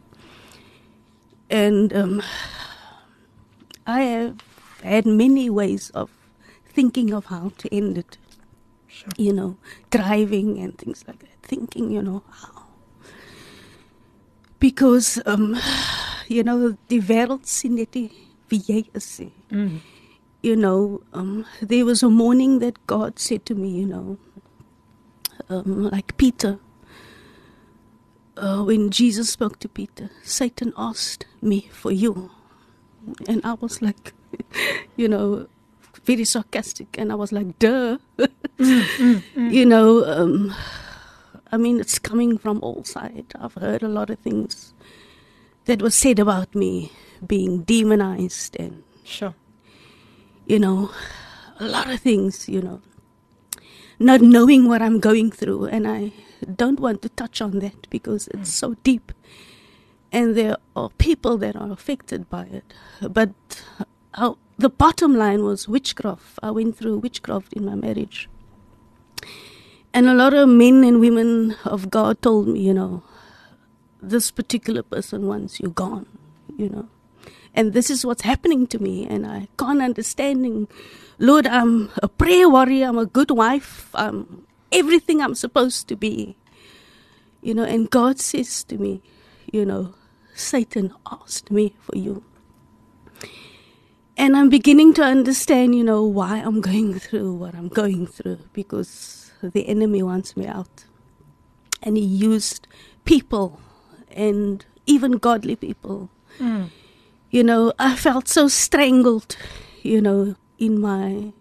E: And I have had many ways of thinking of how to end it.
C: Sure.
E: You know, driving and things like that. Thinking, you know, how. Because, you know, die wêreld sien net nie wie jy is nie. You know, there was a morning that God said to me, you know, like Peter, when Jesus spoke to Peter, Satan asked me for you. And I was like, you know, very sarcastic. And I was like, duh. You know, I mean, it's coming from all sides. I've heard a lot of things that was said about me being demonized and,
C: Sure.
E: you know, a lot of things, you know, not knowing what I'm going through. And I don't want to touch on that because it's so deep. And there are people that are affected by it. But the bottom line was witchcraft. I went through witchcraft in my marriage. And a lot of men and women of God told me, you know, this particular person wants you gone, you know. And this is what's happening to me. And I can't understand. Lord, I'm a prayer warrior. I'm a good wife. I'm everything I'm supposed to be. You know, and God says to me, you know, Satan asked me for you. And I'm beginning to understand, you know, why I'm going through what I'm going through. Because the enemy wants me out. And he used people and even godly people. You know, I felt so strangled, you know, in my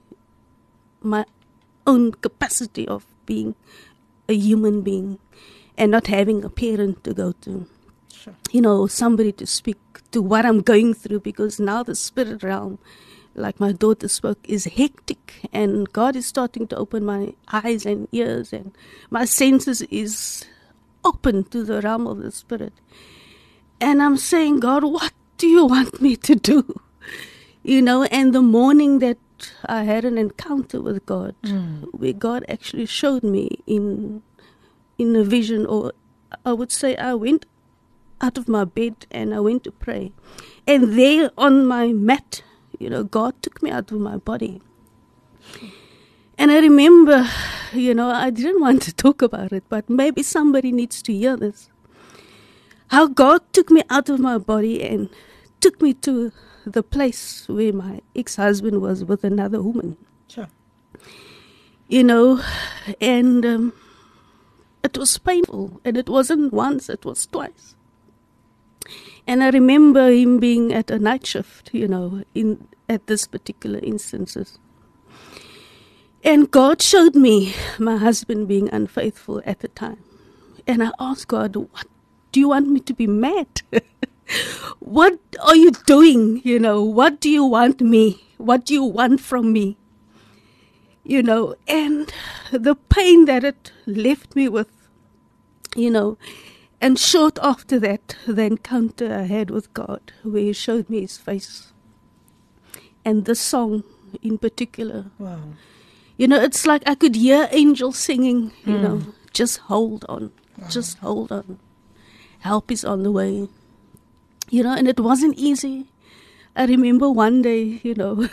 E: own capacity of being a human being and not having a parent to go to.
C: Sure.
E: You know, somebody to speak to what I'm going through, because now the spirit realm, like my daughter spoke, is hectic, and God is starting to open my eyes and ears, and my senses is open to the realm of the spirit. And I'm saying, God, what do you want me to do? You know, and the morning that I had an encounter with God, where God actually showed me in a vision, or I would say I went out of my bed and I went to pray. And there on my mat, you know, God took me out of my body. And I remember, you know, I didn't want to talk about it, but maybe somebody needs to hear this. How God took me out of my body and took me to the place where my ex-husband was with another woman.
C: Sure.
E: You know, and it was painful. And it wasn't once, it was twice. And I remember him being at a night shift, you know, at this particular instances. And God showed me my husband being unfaithful at the time. And I asked God, what do you want me to be mad? What are you doing? You know, what do you want me? What do you want from me? You know, and the pain that it left me with, you know. And short after that, the encounter I had with God, where he showed me his face. And this song in particular.
C: Wow.
E: You know, it's like I could hear angels singing, you know, just hold on, just hold on. Help is on the way. You know, and it wasn't easy. I remember one day, you know,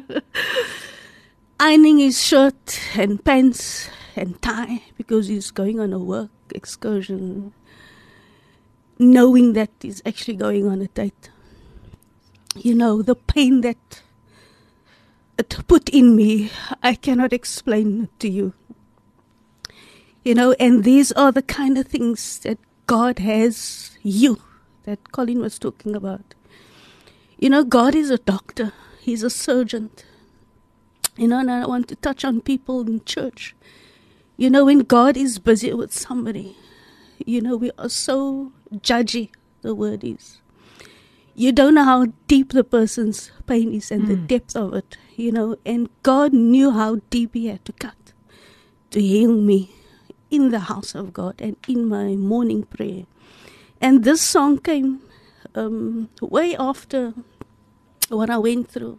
E: ironing his shirt and pants and tie because he's going on a work excursion, knowing that he's actually going on a date. You know, the pain that it put in me, I cannot explain it to you. You know, and these are the kind of things that God has you, that Colin was talking about. You know, God is a doctor. He's a surgeon. You know, and I want to touch on people in church. You know, when God is busy with somebody, you know, we are so judgy, the word is. You don't know how deep the person's pain is and the depth of it, you know. And God knew how deep he had to cut to heal me in the house of God and in my morning prayer. And this song came way after what I went through,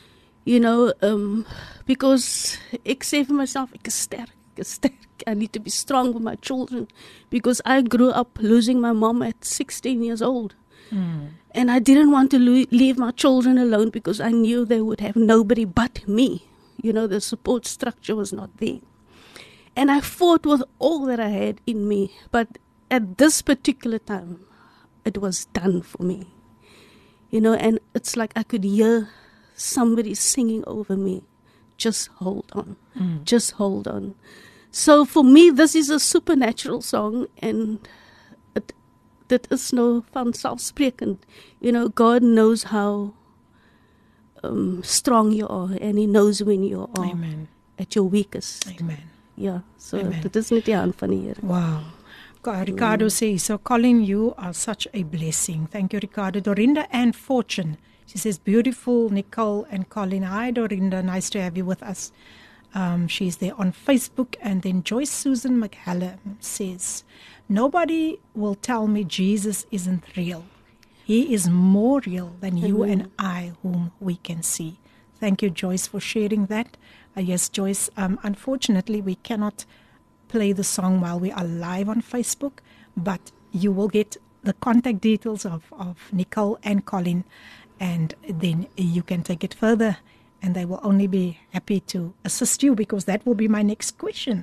E: because ek sê vir myself, ek is sterk. I need to be strong with my children, because I grew up losing my mom at 16 years old. And I didn't want to leave my children alone, because I knew they would have nobody but me. The support structure was not there. And I fought with all that I had in me. But at this particular time, it was done for me. And it's like I could hear somebody singing over me. Just hold on. Just hold on. So for me, this is a supernatural song, and dit is nou vanselfsprekend. God knows how strong you are, and He knows when you are
C: Amen.
E: At your weakest.
C: Amen.
E: Yeah, so
C: Amen.
E: dit is net die hand van die Here.
C: Wow. Ricardo says, so Colin, you are such a blessing. Thank you, Ricardo. Dorinda Ann Fortune, she says, beautiful Nicole and Colin. Hi, Dorinda. Nice to have you with us. She's there on Facebook. And then Joyce Susan McHallum says, nobody will tell me Jesus isn't real. He is more real than you and I, whom we can see. Thank you, Joyce, for sharing that. Yes, Joyce, unfortunately, we cannot play the song while we are live on Facebook, but you will get the contact details of Nicole and Colin, and then you can take it further, and they will only be happy to assist you, because that will be my next question.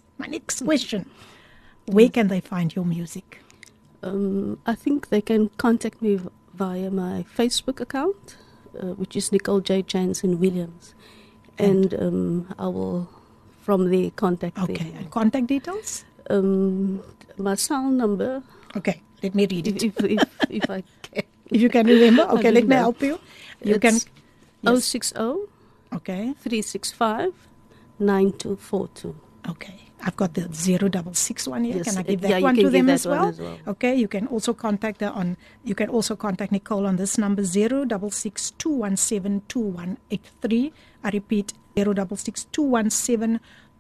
C: Where can they find your music?
E: I think they can contact me via my Facebook account, which is Nicole J. Jansen Williams, and I will from there contact them.
C: Okay, and contact details?
E: My cell number.
C: Okay, let me read it.
E: If I can.
C: If you can remember, okay, let me help you. You
E: it's
C: can
E: 060
C: Okay.
E: 365 9242.
C: Okay. I've got the 066 one here.
E: Yes,
C: Can I give that
E: yeah, you
C: one
E: can
C: to
E: give
C: them
E: that
C: as
E: one
C: well?
E: as well.
C: Okay, you can also contact her on. You can also contact Nicole on this number 066 217 2183. I repeat 066 217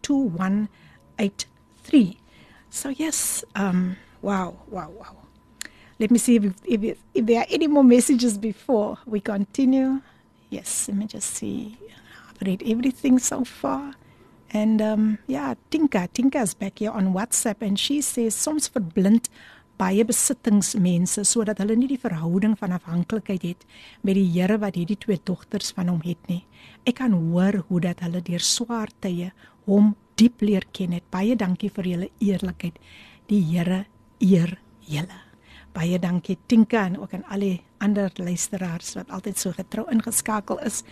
C: 2183. So yes, wow. Let me see if there are any more messages before we continue. Yes, let me just see. I've read everything so far. And Tinka is back here on WhatsApp, and she says soms verblind baie besittingsmense sodat hulle nie die verhouding van afhanklikheid het met die Here wat hierdie twee dogters van hom het nie. Ek kan hoor hoe dat hulle deur swaar tye hom diep leer ken het. Baie dankie vir julle eerlikheid. Die Here eer julle. Baie dankie Tinka, en ook aan al die ander luisteraars wat altyd so getrou ingeskakel is.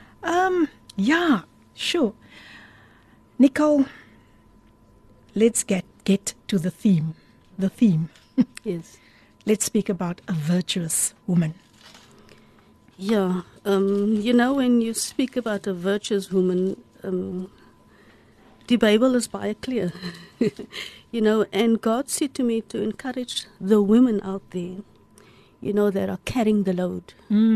C: Sure. Nicole, let's get to the theme. The theme.
E: Yes.
C: Let's speak about a virtuous woman.
E: Yeah. When you speak about a virtuous woman, the Bible is very clear. And God said to me to encourage the women out there, that are carrying the load.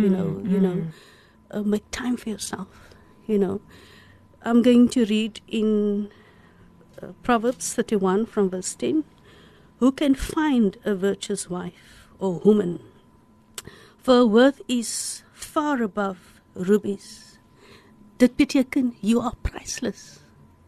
E: Make time for yourself. I'm going to read in Proverbs 31 from verse 10. Who can find a virtuous wife or woman? For her worth is far above rubies. Dit beteken you are priceless.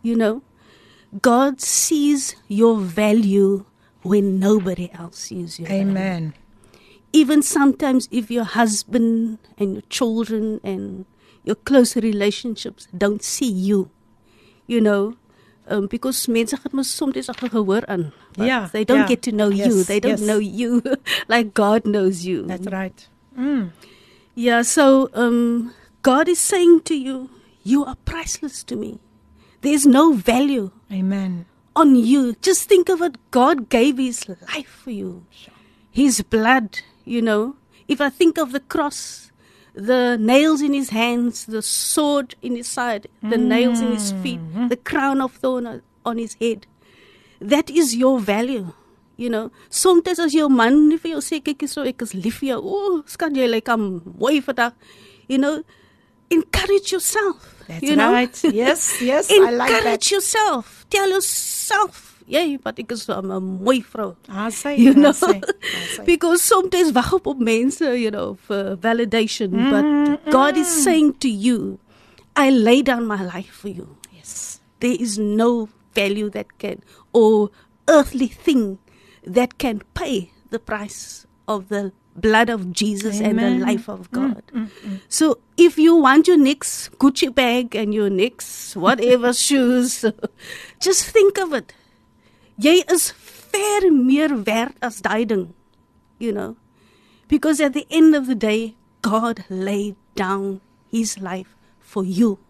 E: God sees your value when nobody else sees your value.
C: Amen.
E: Even sometimes if your husband and your children and your close relationships don't see you, because mense het mos soms agter gehoor aan. They don't get to know you. They don't know you like God knows you.
C: That's right.
E: Yeah, so God is saying to you, you are priceless to me. There's no value
C: Amen.
E: on you. Just think of it. God gave His life for you. His blood, If I think of the cross, the nails in His hands, the sword in His side, the nails in His feet, the crown of thorn on His head. That is your value, Sometimes as jou man nie vir jou sê, kyk so, ek is lief vir jou. Skat jy lyk mooi vandag. Encourage yourself.
C: That's right. Yes, I like that.
E: Encourage yourself. Tell yourself, Jy, wat ek is 'n mooi vrou.
C: Sê,
E: You know,
C: sê.
E: because sometimes wag op mense, for validation, but God is saying to you, I lay down my life for you.
C: Yes.
E: There is no value that can, or earthly thing that can pay the price of the blood of Jesus and the life of God. So if you want your next Gucci bag and your next whatever shoes, just think of it. Jy is ver meer werd as daai ding, because at the end of the day, God laid down his life for you.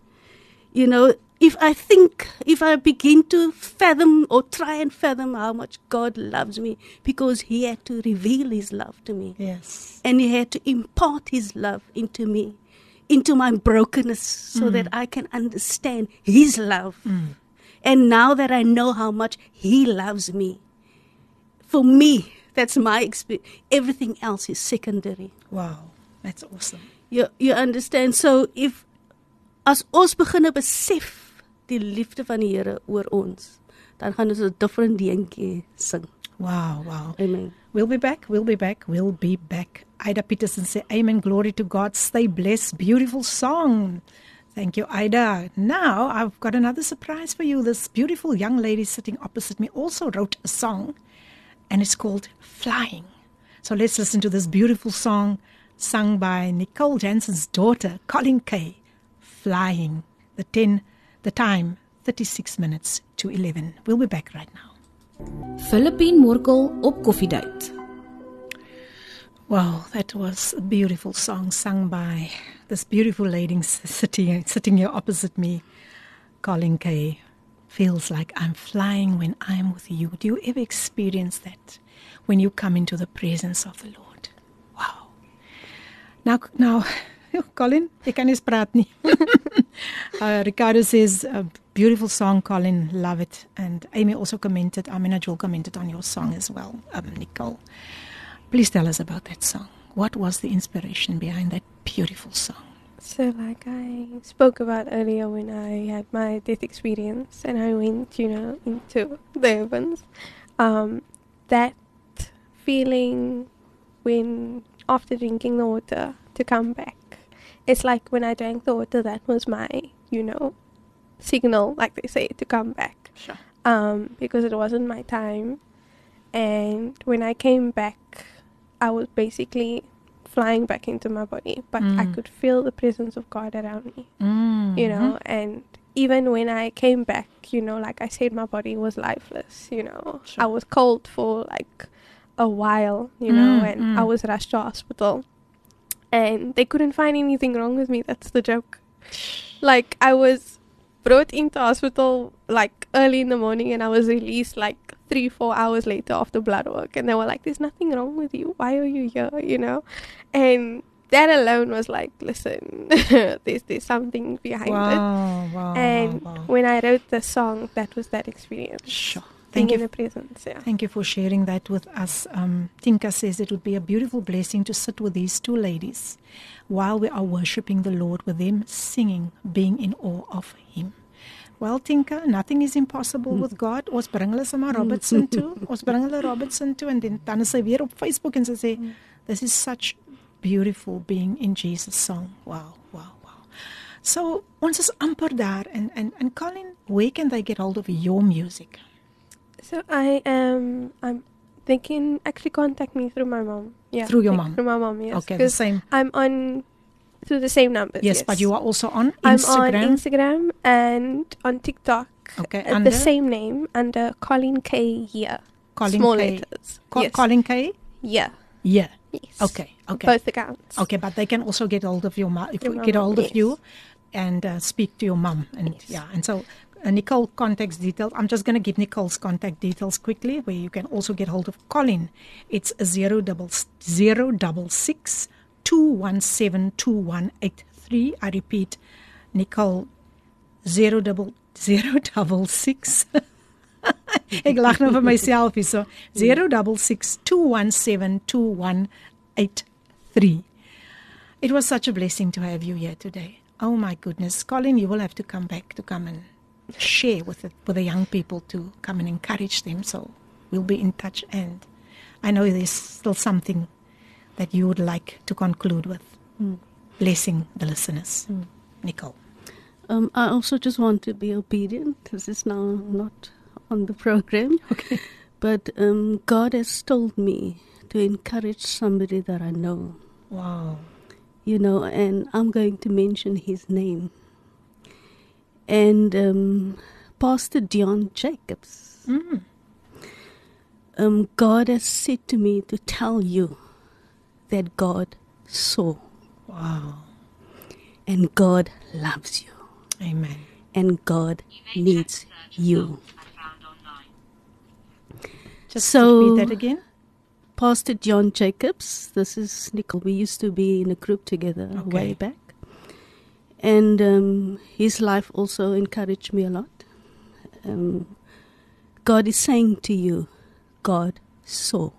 E: If I begin to fathom or try and fathom how much God loves me, because he had to reveal his love to me.
C: Yes.
E: And he had to impart his love into me, into my brokenness, so that I can understand his love. And now that I know how much he loves me, for me, that's my experience. Everything else is secondary.
C: Wow, that's awesome.
E: You understand? So as ons beginne besef die liefde van die Here oor ons, dan gaan ons 'n different deuntjie sing.
C: Wow.
E: Amen.
C: We'll be back. Ida Peterson say, amen, glory to God, stay blessed, beautiful song. Thank you, Ida. Now, I've got another surprise for you. This beautiful young lady sitting opposite me also wrote a song, and it's called Flying. So let's listen to this beautiful song sung by Nicole Jansen's daughter, Colin Kay, Flying. The time, 36 minutes to 11. We'll be back right now.
F: Philippine Morkel op Koffiedייט.
C: Wow, that was a beautiful song sung by this beautiful lady sitting here opposite me, Colin Kay. Feels like I'm flying when I'm with you. Do you ever experience that when you come into the presence of the Lord? Wow. Now, Colin, ek kan nie praat nie. Ricardo says, a beautiful song, Colin, love it. And Amy also commented, Amina Joel commented on your song as well, Nicole. Please tell us about that song. What was the inspiration behind that beautiful song?
B: So like I spoke about earlier when I had my death experience and I went, into the heavens, that feeling when after drinking the water to come back, it's like when I drank the water, that was my, signal, like they say, to come back.
C: Sure.
B: Because it wasn't my time. And when I came back, I was basically flying back into my body, but I could feel the presence of God around me, and even when I came back, like I said, my body was lifeless,
C: Sure.
B: I was cold for like a while, and I was rushed to hospital and they couldn't find anything wrong with me. That's the joke. Like I was brought into hospital like early in the morning and I was released like 3-4 hours later after blood work, and they were like, there's nothing wrong with you, why are you here, and that alone was like, listen, there's something behind it.
C: Wow,
B: and when I wrote the song, that was that experience.
C: Sure.
B: Being
C: Thank you.
B: in the presence, yeah.
C: Thank you for sharing that with us. Tinka says it would be a beautiful blessing to sit with these two ladies while we are worshiping the Lord with them, singing, being in awe of Him. Well, Tinka, nothing is impossible with God. Ons bring hulle sommer Robertson toe. Ons bring hulle Robertson toe en dan is sy weer op Facebook en sy sê, this is such beautiful being in Jesus song. Wow. So, ons is amper daar and Colin, where can they get hold of your music?
B: So they can actually contact me through my mom. Yeah.
C: Through your mom?
B: Through my mom, yes.
C: Okay, the same.
B: I'm on through the same numbers.
C: Yes,
B: Yes,
C: but you are also on
B: I'm
C: Instagram.
B: on Instagram and on TikTok.
C: Okay,
B: The
C: under
B: same name, under Colin K. here.
C: Colin
B: Small
C: K.
B: letters. Yes.
C: Colin K?
B: Yeah.
C: Yeah.
B: Yes.
C: Okay.
B: Both accounts.
C: Okay, but they can also get hold of your mom. If
B: Your
C: you
B: mum,
C: get hold of
B: yes.
C: you and speak to your mom, and
B: Yes.
C: and so Nicole contacts details. I'm just going to give Nicole's contact details quickly, where you can also get hold of Colin. It's 066 217 2183. I repeat, Nicole 066. Ek lag nou vir myself hier so. 066 217 2183. It was such a blessing to have you here today. Oh my goodness. Colin, you will have to come back to come and share with the young people to come and encourage them. So we'll be in touch, and I know there's still something that you would like to conclude with, blessing the listeners. Nicole.
E: I also just want to be obedient. This is now not on the program.
C: Okay.
E: But God has told me to encourage somebody that I know.
C: Wow.
E: You know, and I'm going to mention his name. And Pastor Dion Jacobs. God has said to me to tell you that God saw.
C: Wow.
E: And God loves you.
C: Amen.
E: And God needs you.
C: Just
E: So-
C: repeat that again.
E: Pastor John Jacobs, this is Nicole. We used to be in a group together way back. And his life also encouraged me a lot. God is saying to you, God saw.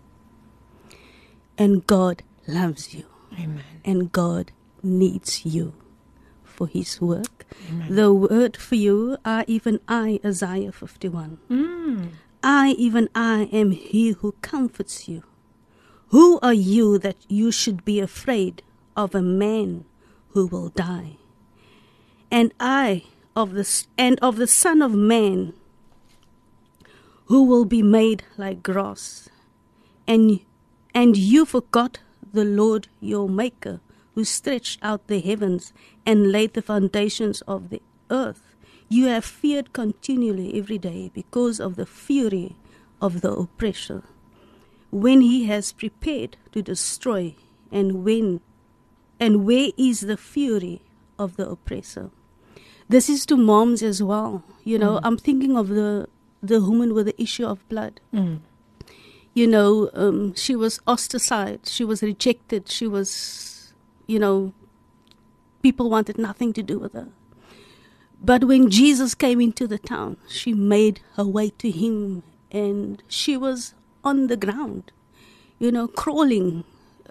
E: And God loves you.
C: Amen.
E: And God needs you for his work.
C: Amen.
E: The word for you are even I, Isaiah 51. I, even I, am he who comforts you. Who are you that you should be afraid of a man who will die? And of the Son of Man, who will be made like grass. And you forgot the Lord your Maker, who stretched out the heavens and laid the foundations of the earth. You have feared continually every day because of the fury of the oppressor, when he has prepared to destroy, and where is the fury of the oppressor? This is to moms as well. You know, I'm thinking of the woman with the issue of blood. You know, she was ostracized, she was rejected, she was, you know, people wanted nothing to do with her. But when Jesus came into the town, she made her way to him, and she was on the ground, you know, crawling,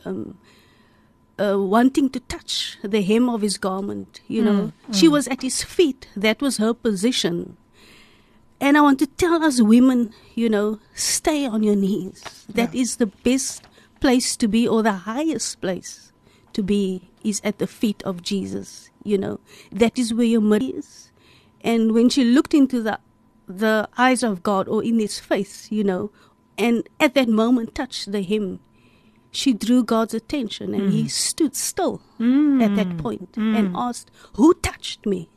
E: wanting to touch the hem of his garment, you know. She was at his feet. That was her position. And I want to tell us women, you know, stay on your knees. That is the best place to be, or the highest place to be, is at the feet of Jesus, you know. That is where your mother is. And when she looked into the eyes of God, or in his face, you know, and at that moment touched the hem, she drew God's attention, and he stood still at that point and asked, who touched me?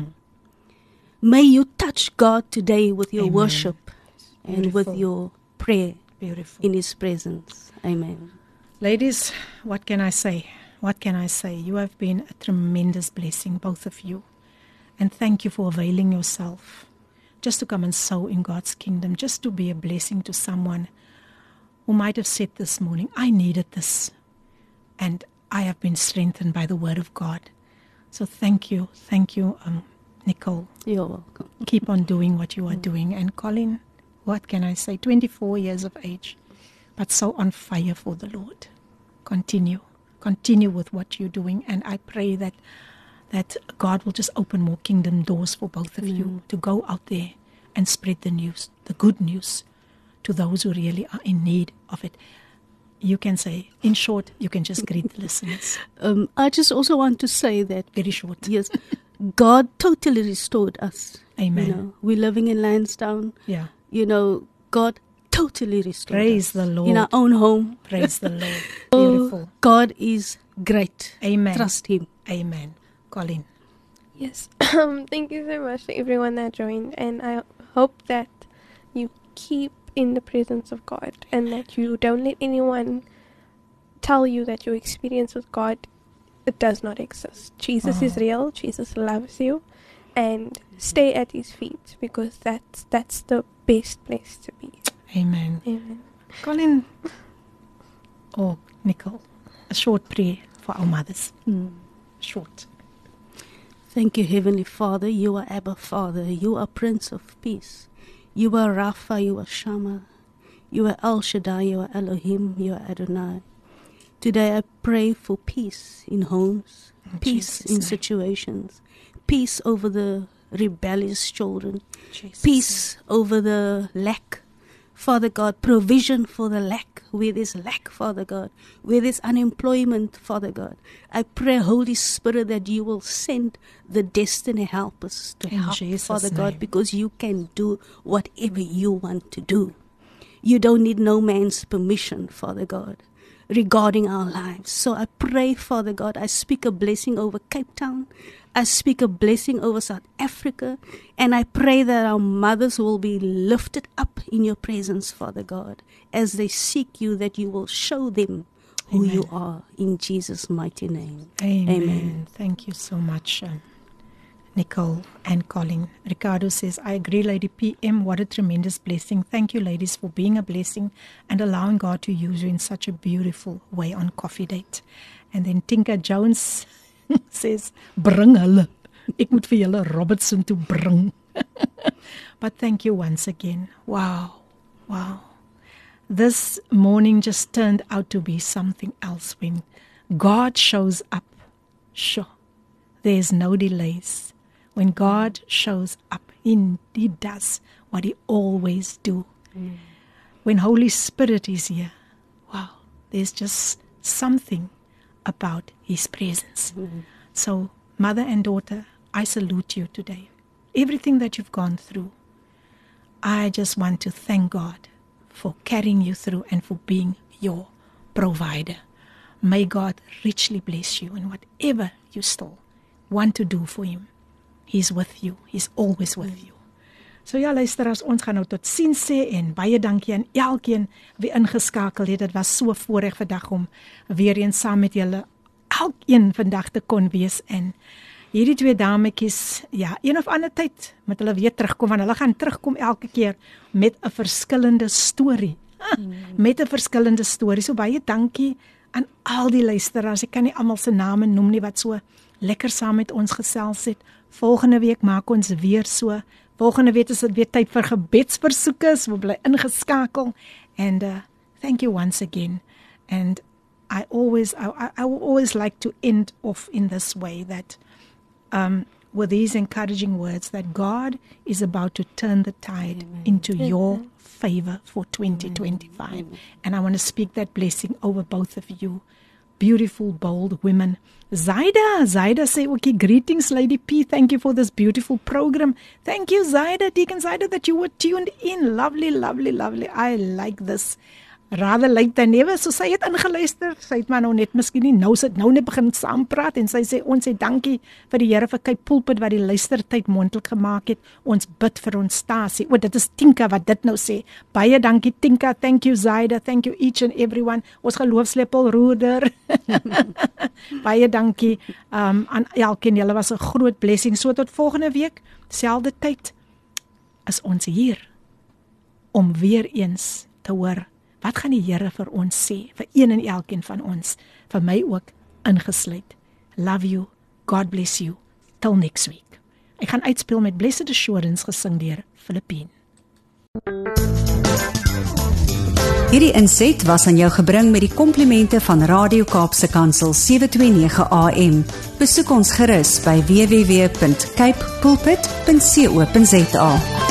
E: May you touch God today with your worship and with your prayer in his presence. Amen.
C: Ladies, what can I say? What can I say? You have been a tremendous blessing, both of you. And thank you for availing yourself just to come and sow in God's kingdom, just to be a blessing to someone who might have said this morning, I needed this, and I have been strengthened by the word of God. So thank you, Nicole.
E: You're welcome.
C: Keep on doing what you are doing. And Colin, what can I say? 24 years of age, but so on fire for the Lord. Continue with what you're doing, and I pray that God will just open more kingdom doors for both of you to go out there and spread the news, the good news, to those who really are in need of it. You can say, in short, you can just greet the listeners.
E: I just also want to say that,
C: Very short.
E: yes, God totally restored us.
C: Amen.
E: You know, we're living in Lansdowne.
C: Yeah.
E: You know, God totally restored
C: Praise
E: us.
C: the Lord.
E: In our own home.
C: Praise the Lord.
E: Oh,
C: Beautiful.
E: God is great.
C: Amen.
E: Trust him.
C: Amen. Colin.
B: Yes. Thank you so much to everyone that joined, and I hope that you keep in the presence of God, and that you don't let anyone tell you that your experience with God, it does not exist. Jesus is real. Jesus loves you, and stay at his feet, because that's the best place to be.
C: Amen.
B: Amen.
C: Colin. Oh, Nicole. A short prayer for our mothers. Short.
E: Thank you, Heavenly Father. You are Abba Father. You are Prince of Peace. You are Rapha. You are Shammah. You are El Shaddai. You are Elohim. You are Adonai. Today I pray for peace in homes, peace in situations, peace over the rebellious children.
C: Jesus.
E: Peace over the lack, Father God, provision for the lack, where there's lack, Father God, where there's unemployment, Father God. I pray, Holy Spirit, that you will send the destiny helpers to help,
C: Jesus'
E: Father
C: name.
E: God, because you can do whatever you want to do. You don't need no man's permission, Father God, regarding our lives. So I pray, Father God, I speak a blessing over Cape Town. I speak a blessing over South Africa, and I pray that our mothers will be lifted up in your presence, Father God, as they seek you, that you will show them who
C: Amen.
E: you are, in Jesus' mighty name.
C: Amen. Thank you so much, Nicole and Colin. Ricardo says, I agree, Lady PM. What a tremendous blessing. Thank you, ladies, for being a blessing and allowing God to use you in such a beautiful way on Coffee Date. And then Tinka Jones says, bring hulle. Ek moet vir julle Robertson toe bring. But thank you once again. Wow. Wow. This morning just turned out to be something else when God shows up. Sure. There's no delays. When God shows up, He does what He always do. When Holy Spirit is here, wow, there's just something about His presence. So, mother and daughter, I salute you today. Everything that you've gone through, I just want to thank God for carrying you through and for being your provider. May God richly bless you in whatever you still want to do for Him. He's with you. He's always with you. So ja, luisteraars, ons gaan nou tot ziens sê en baie dankie aan elkeen wie ingeskakel het. Dit was so voorreg vandag om weer eens saam met julle elkeen vandag te kon wees. En hierdie twee dametjies, ja, een of ander tyd moet hulle weer terugkom, want hulle gaan terugkom elke keer met 'n verskillende storie. Met 'n verskillende storie. So baie dankie aan al die luisteraars. Ek kan nie almal se name noem nie wat so lekker saam met ons gesels het. Volgende week maak ons weer so. Volgende week is dit weer tyd vir gebedsversoeke. So bly ingeskakel. And thank you once again. And I will always like to end off in this way, that with these encouraging words, that God is about to turn the tide into your favor for 2025. And I want to speak that blessing over both of you. Beautiful, bold women. Zaida say, okay, greetings, Lady P. Thank you for this beautiful program. Thank you, Zaida, Deacon Zaida, that you were tuned in. Lovely, lovely, lovely. I like this. Rather late than never. So sy het ingeluister. Sy het maar nou net miskien nie nou sit nou net begin saampraat en sy sê ons sê dankie vir die Here vir Cape Pulpit wat die luistertyd moontlik gemaak het. Ons bid vir ons stasie. O, dit is Tinka wat dit nou sê. Baie dankie Tinka. Thank you Zaida. Thank you each and everyone. Ons geloofslepel roerder. Baie dankie aan elkeen. Julle was 'n groot blessing. So tot volgende week, selfde tyd is ons hier om weer eens te hoor. Wat gaan die Here vir ons sê, vir een en elkeen van ons, vir my ook ingesluit. Love you, God bless you, till next week. Ek gaan uitspeel met Blessed Assurance gesing deur Filippine.
A: Hierdie inset was aan jou gebring met die komplimente van Radio Kaapse Kansel 729 AM. Besoek ons gerus by www.cape pulpit.co.za.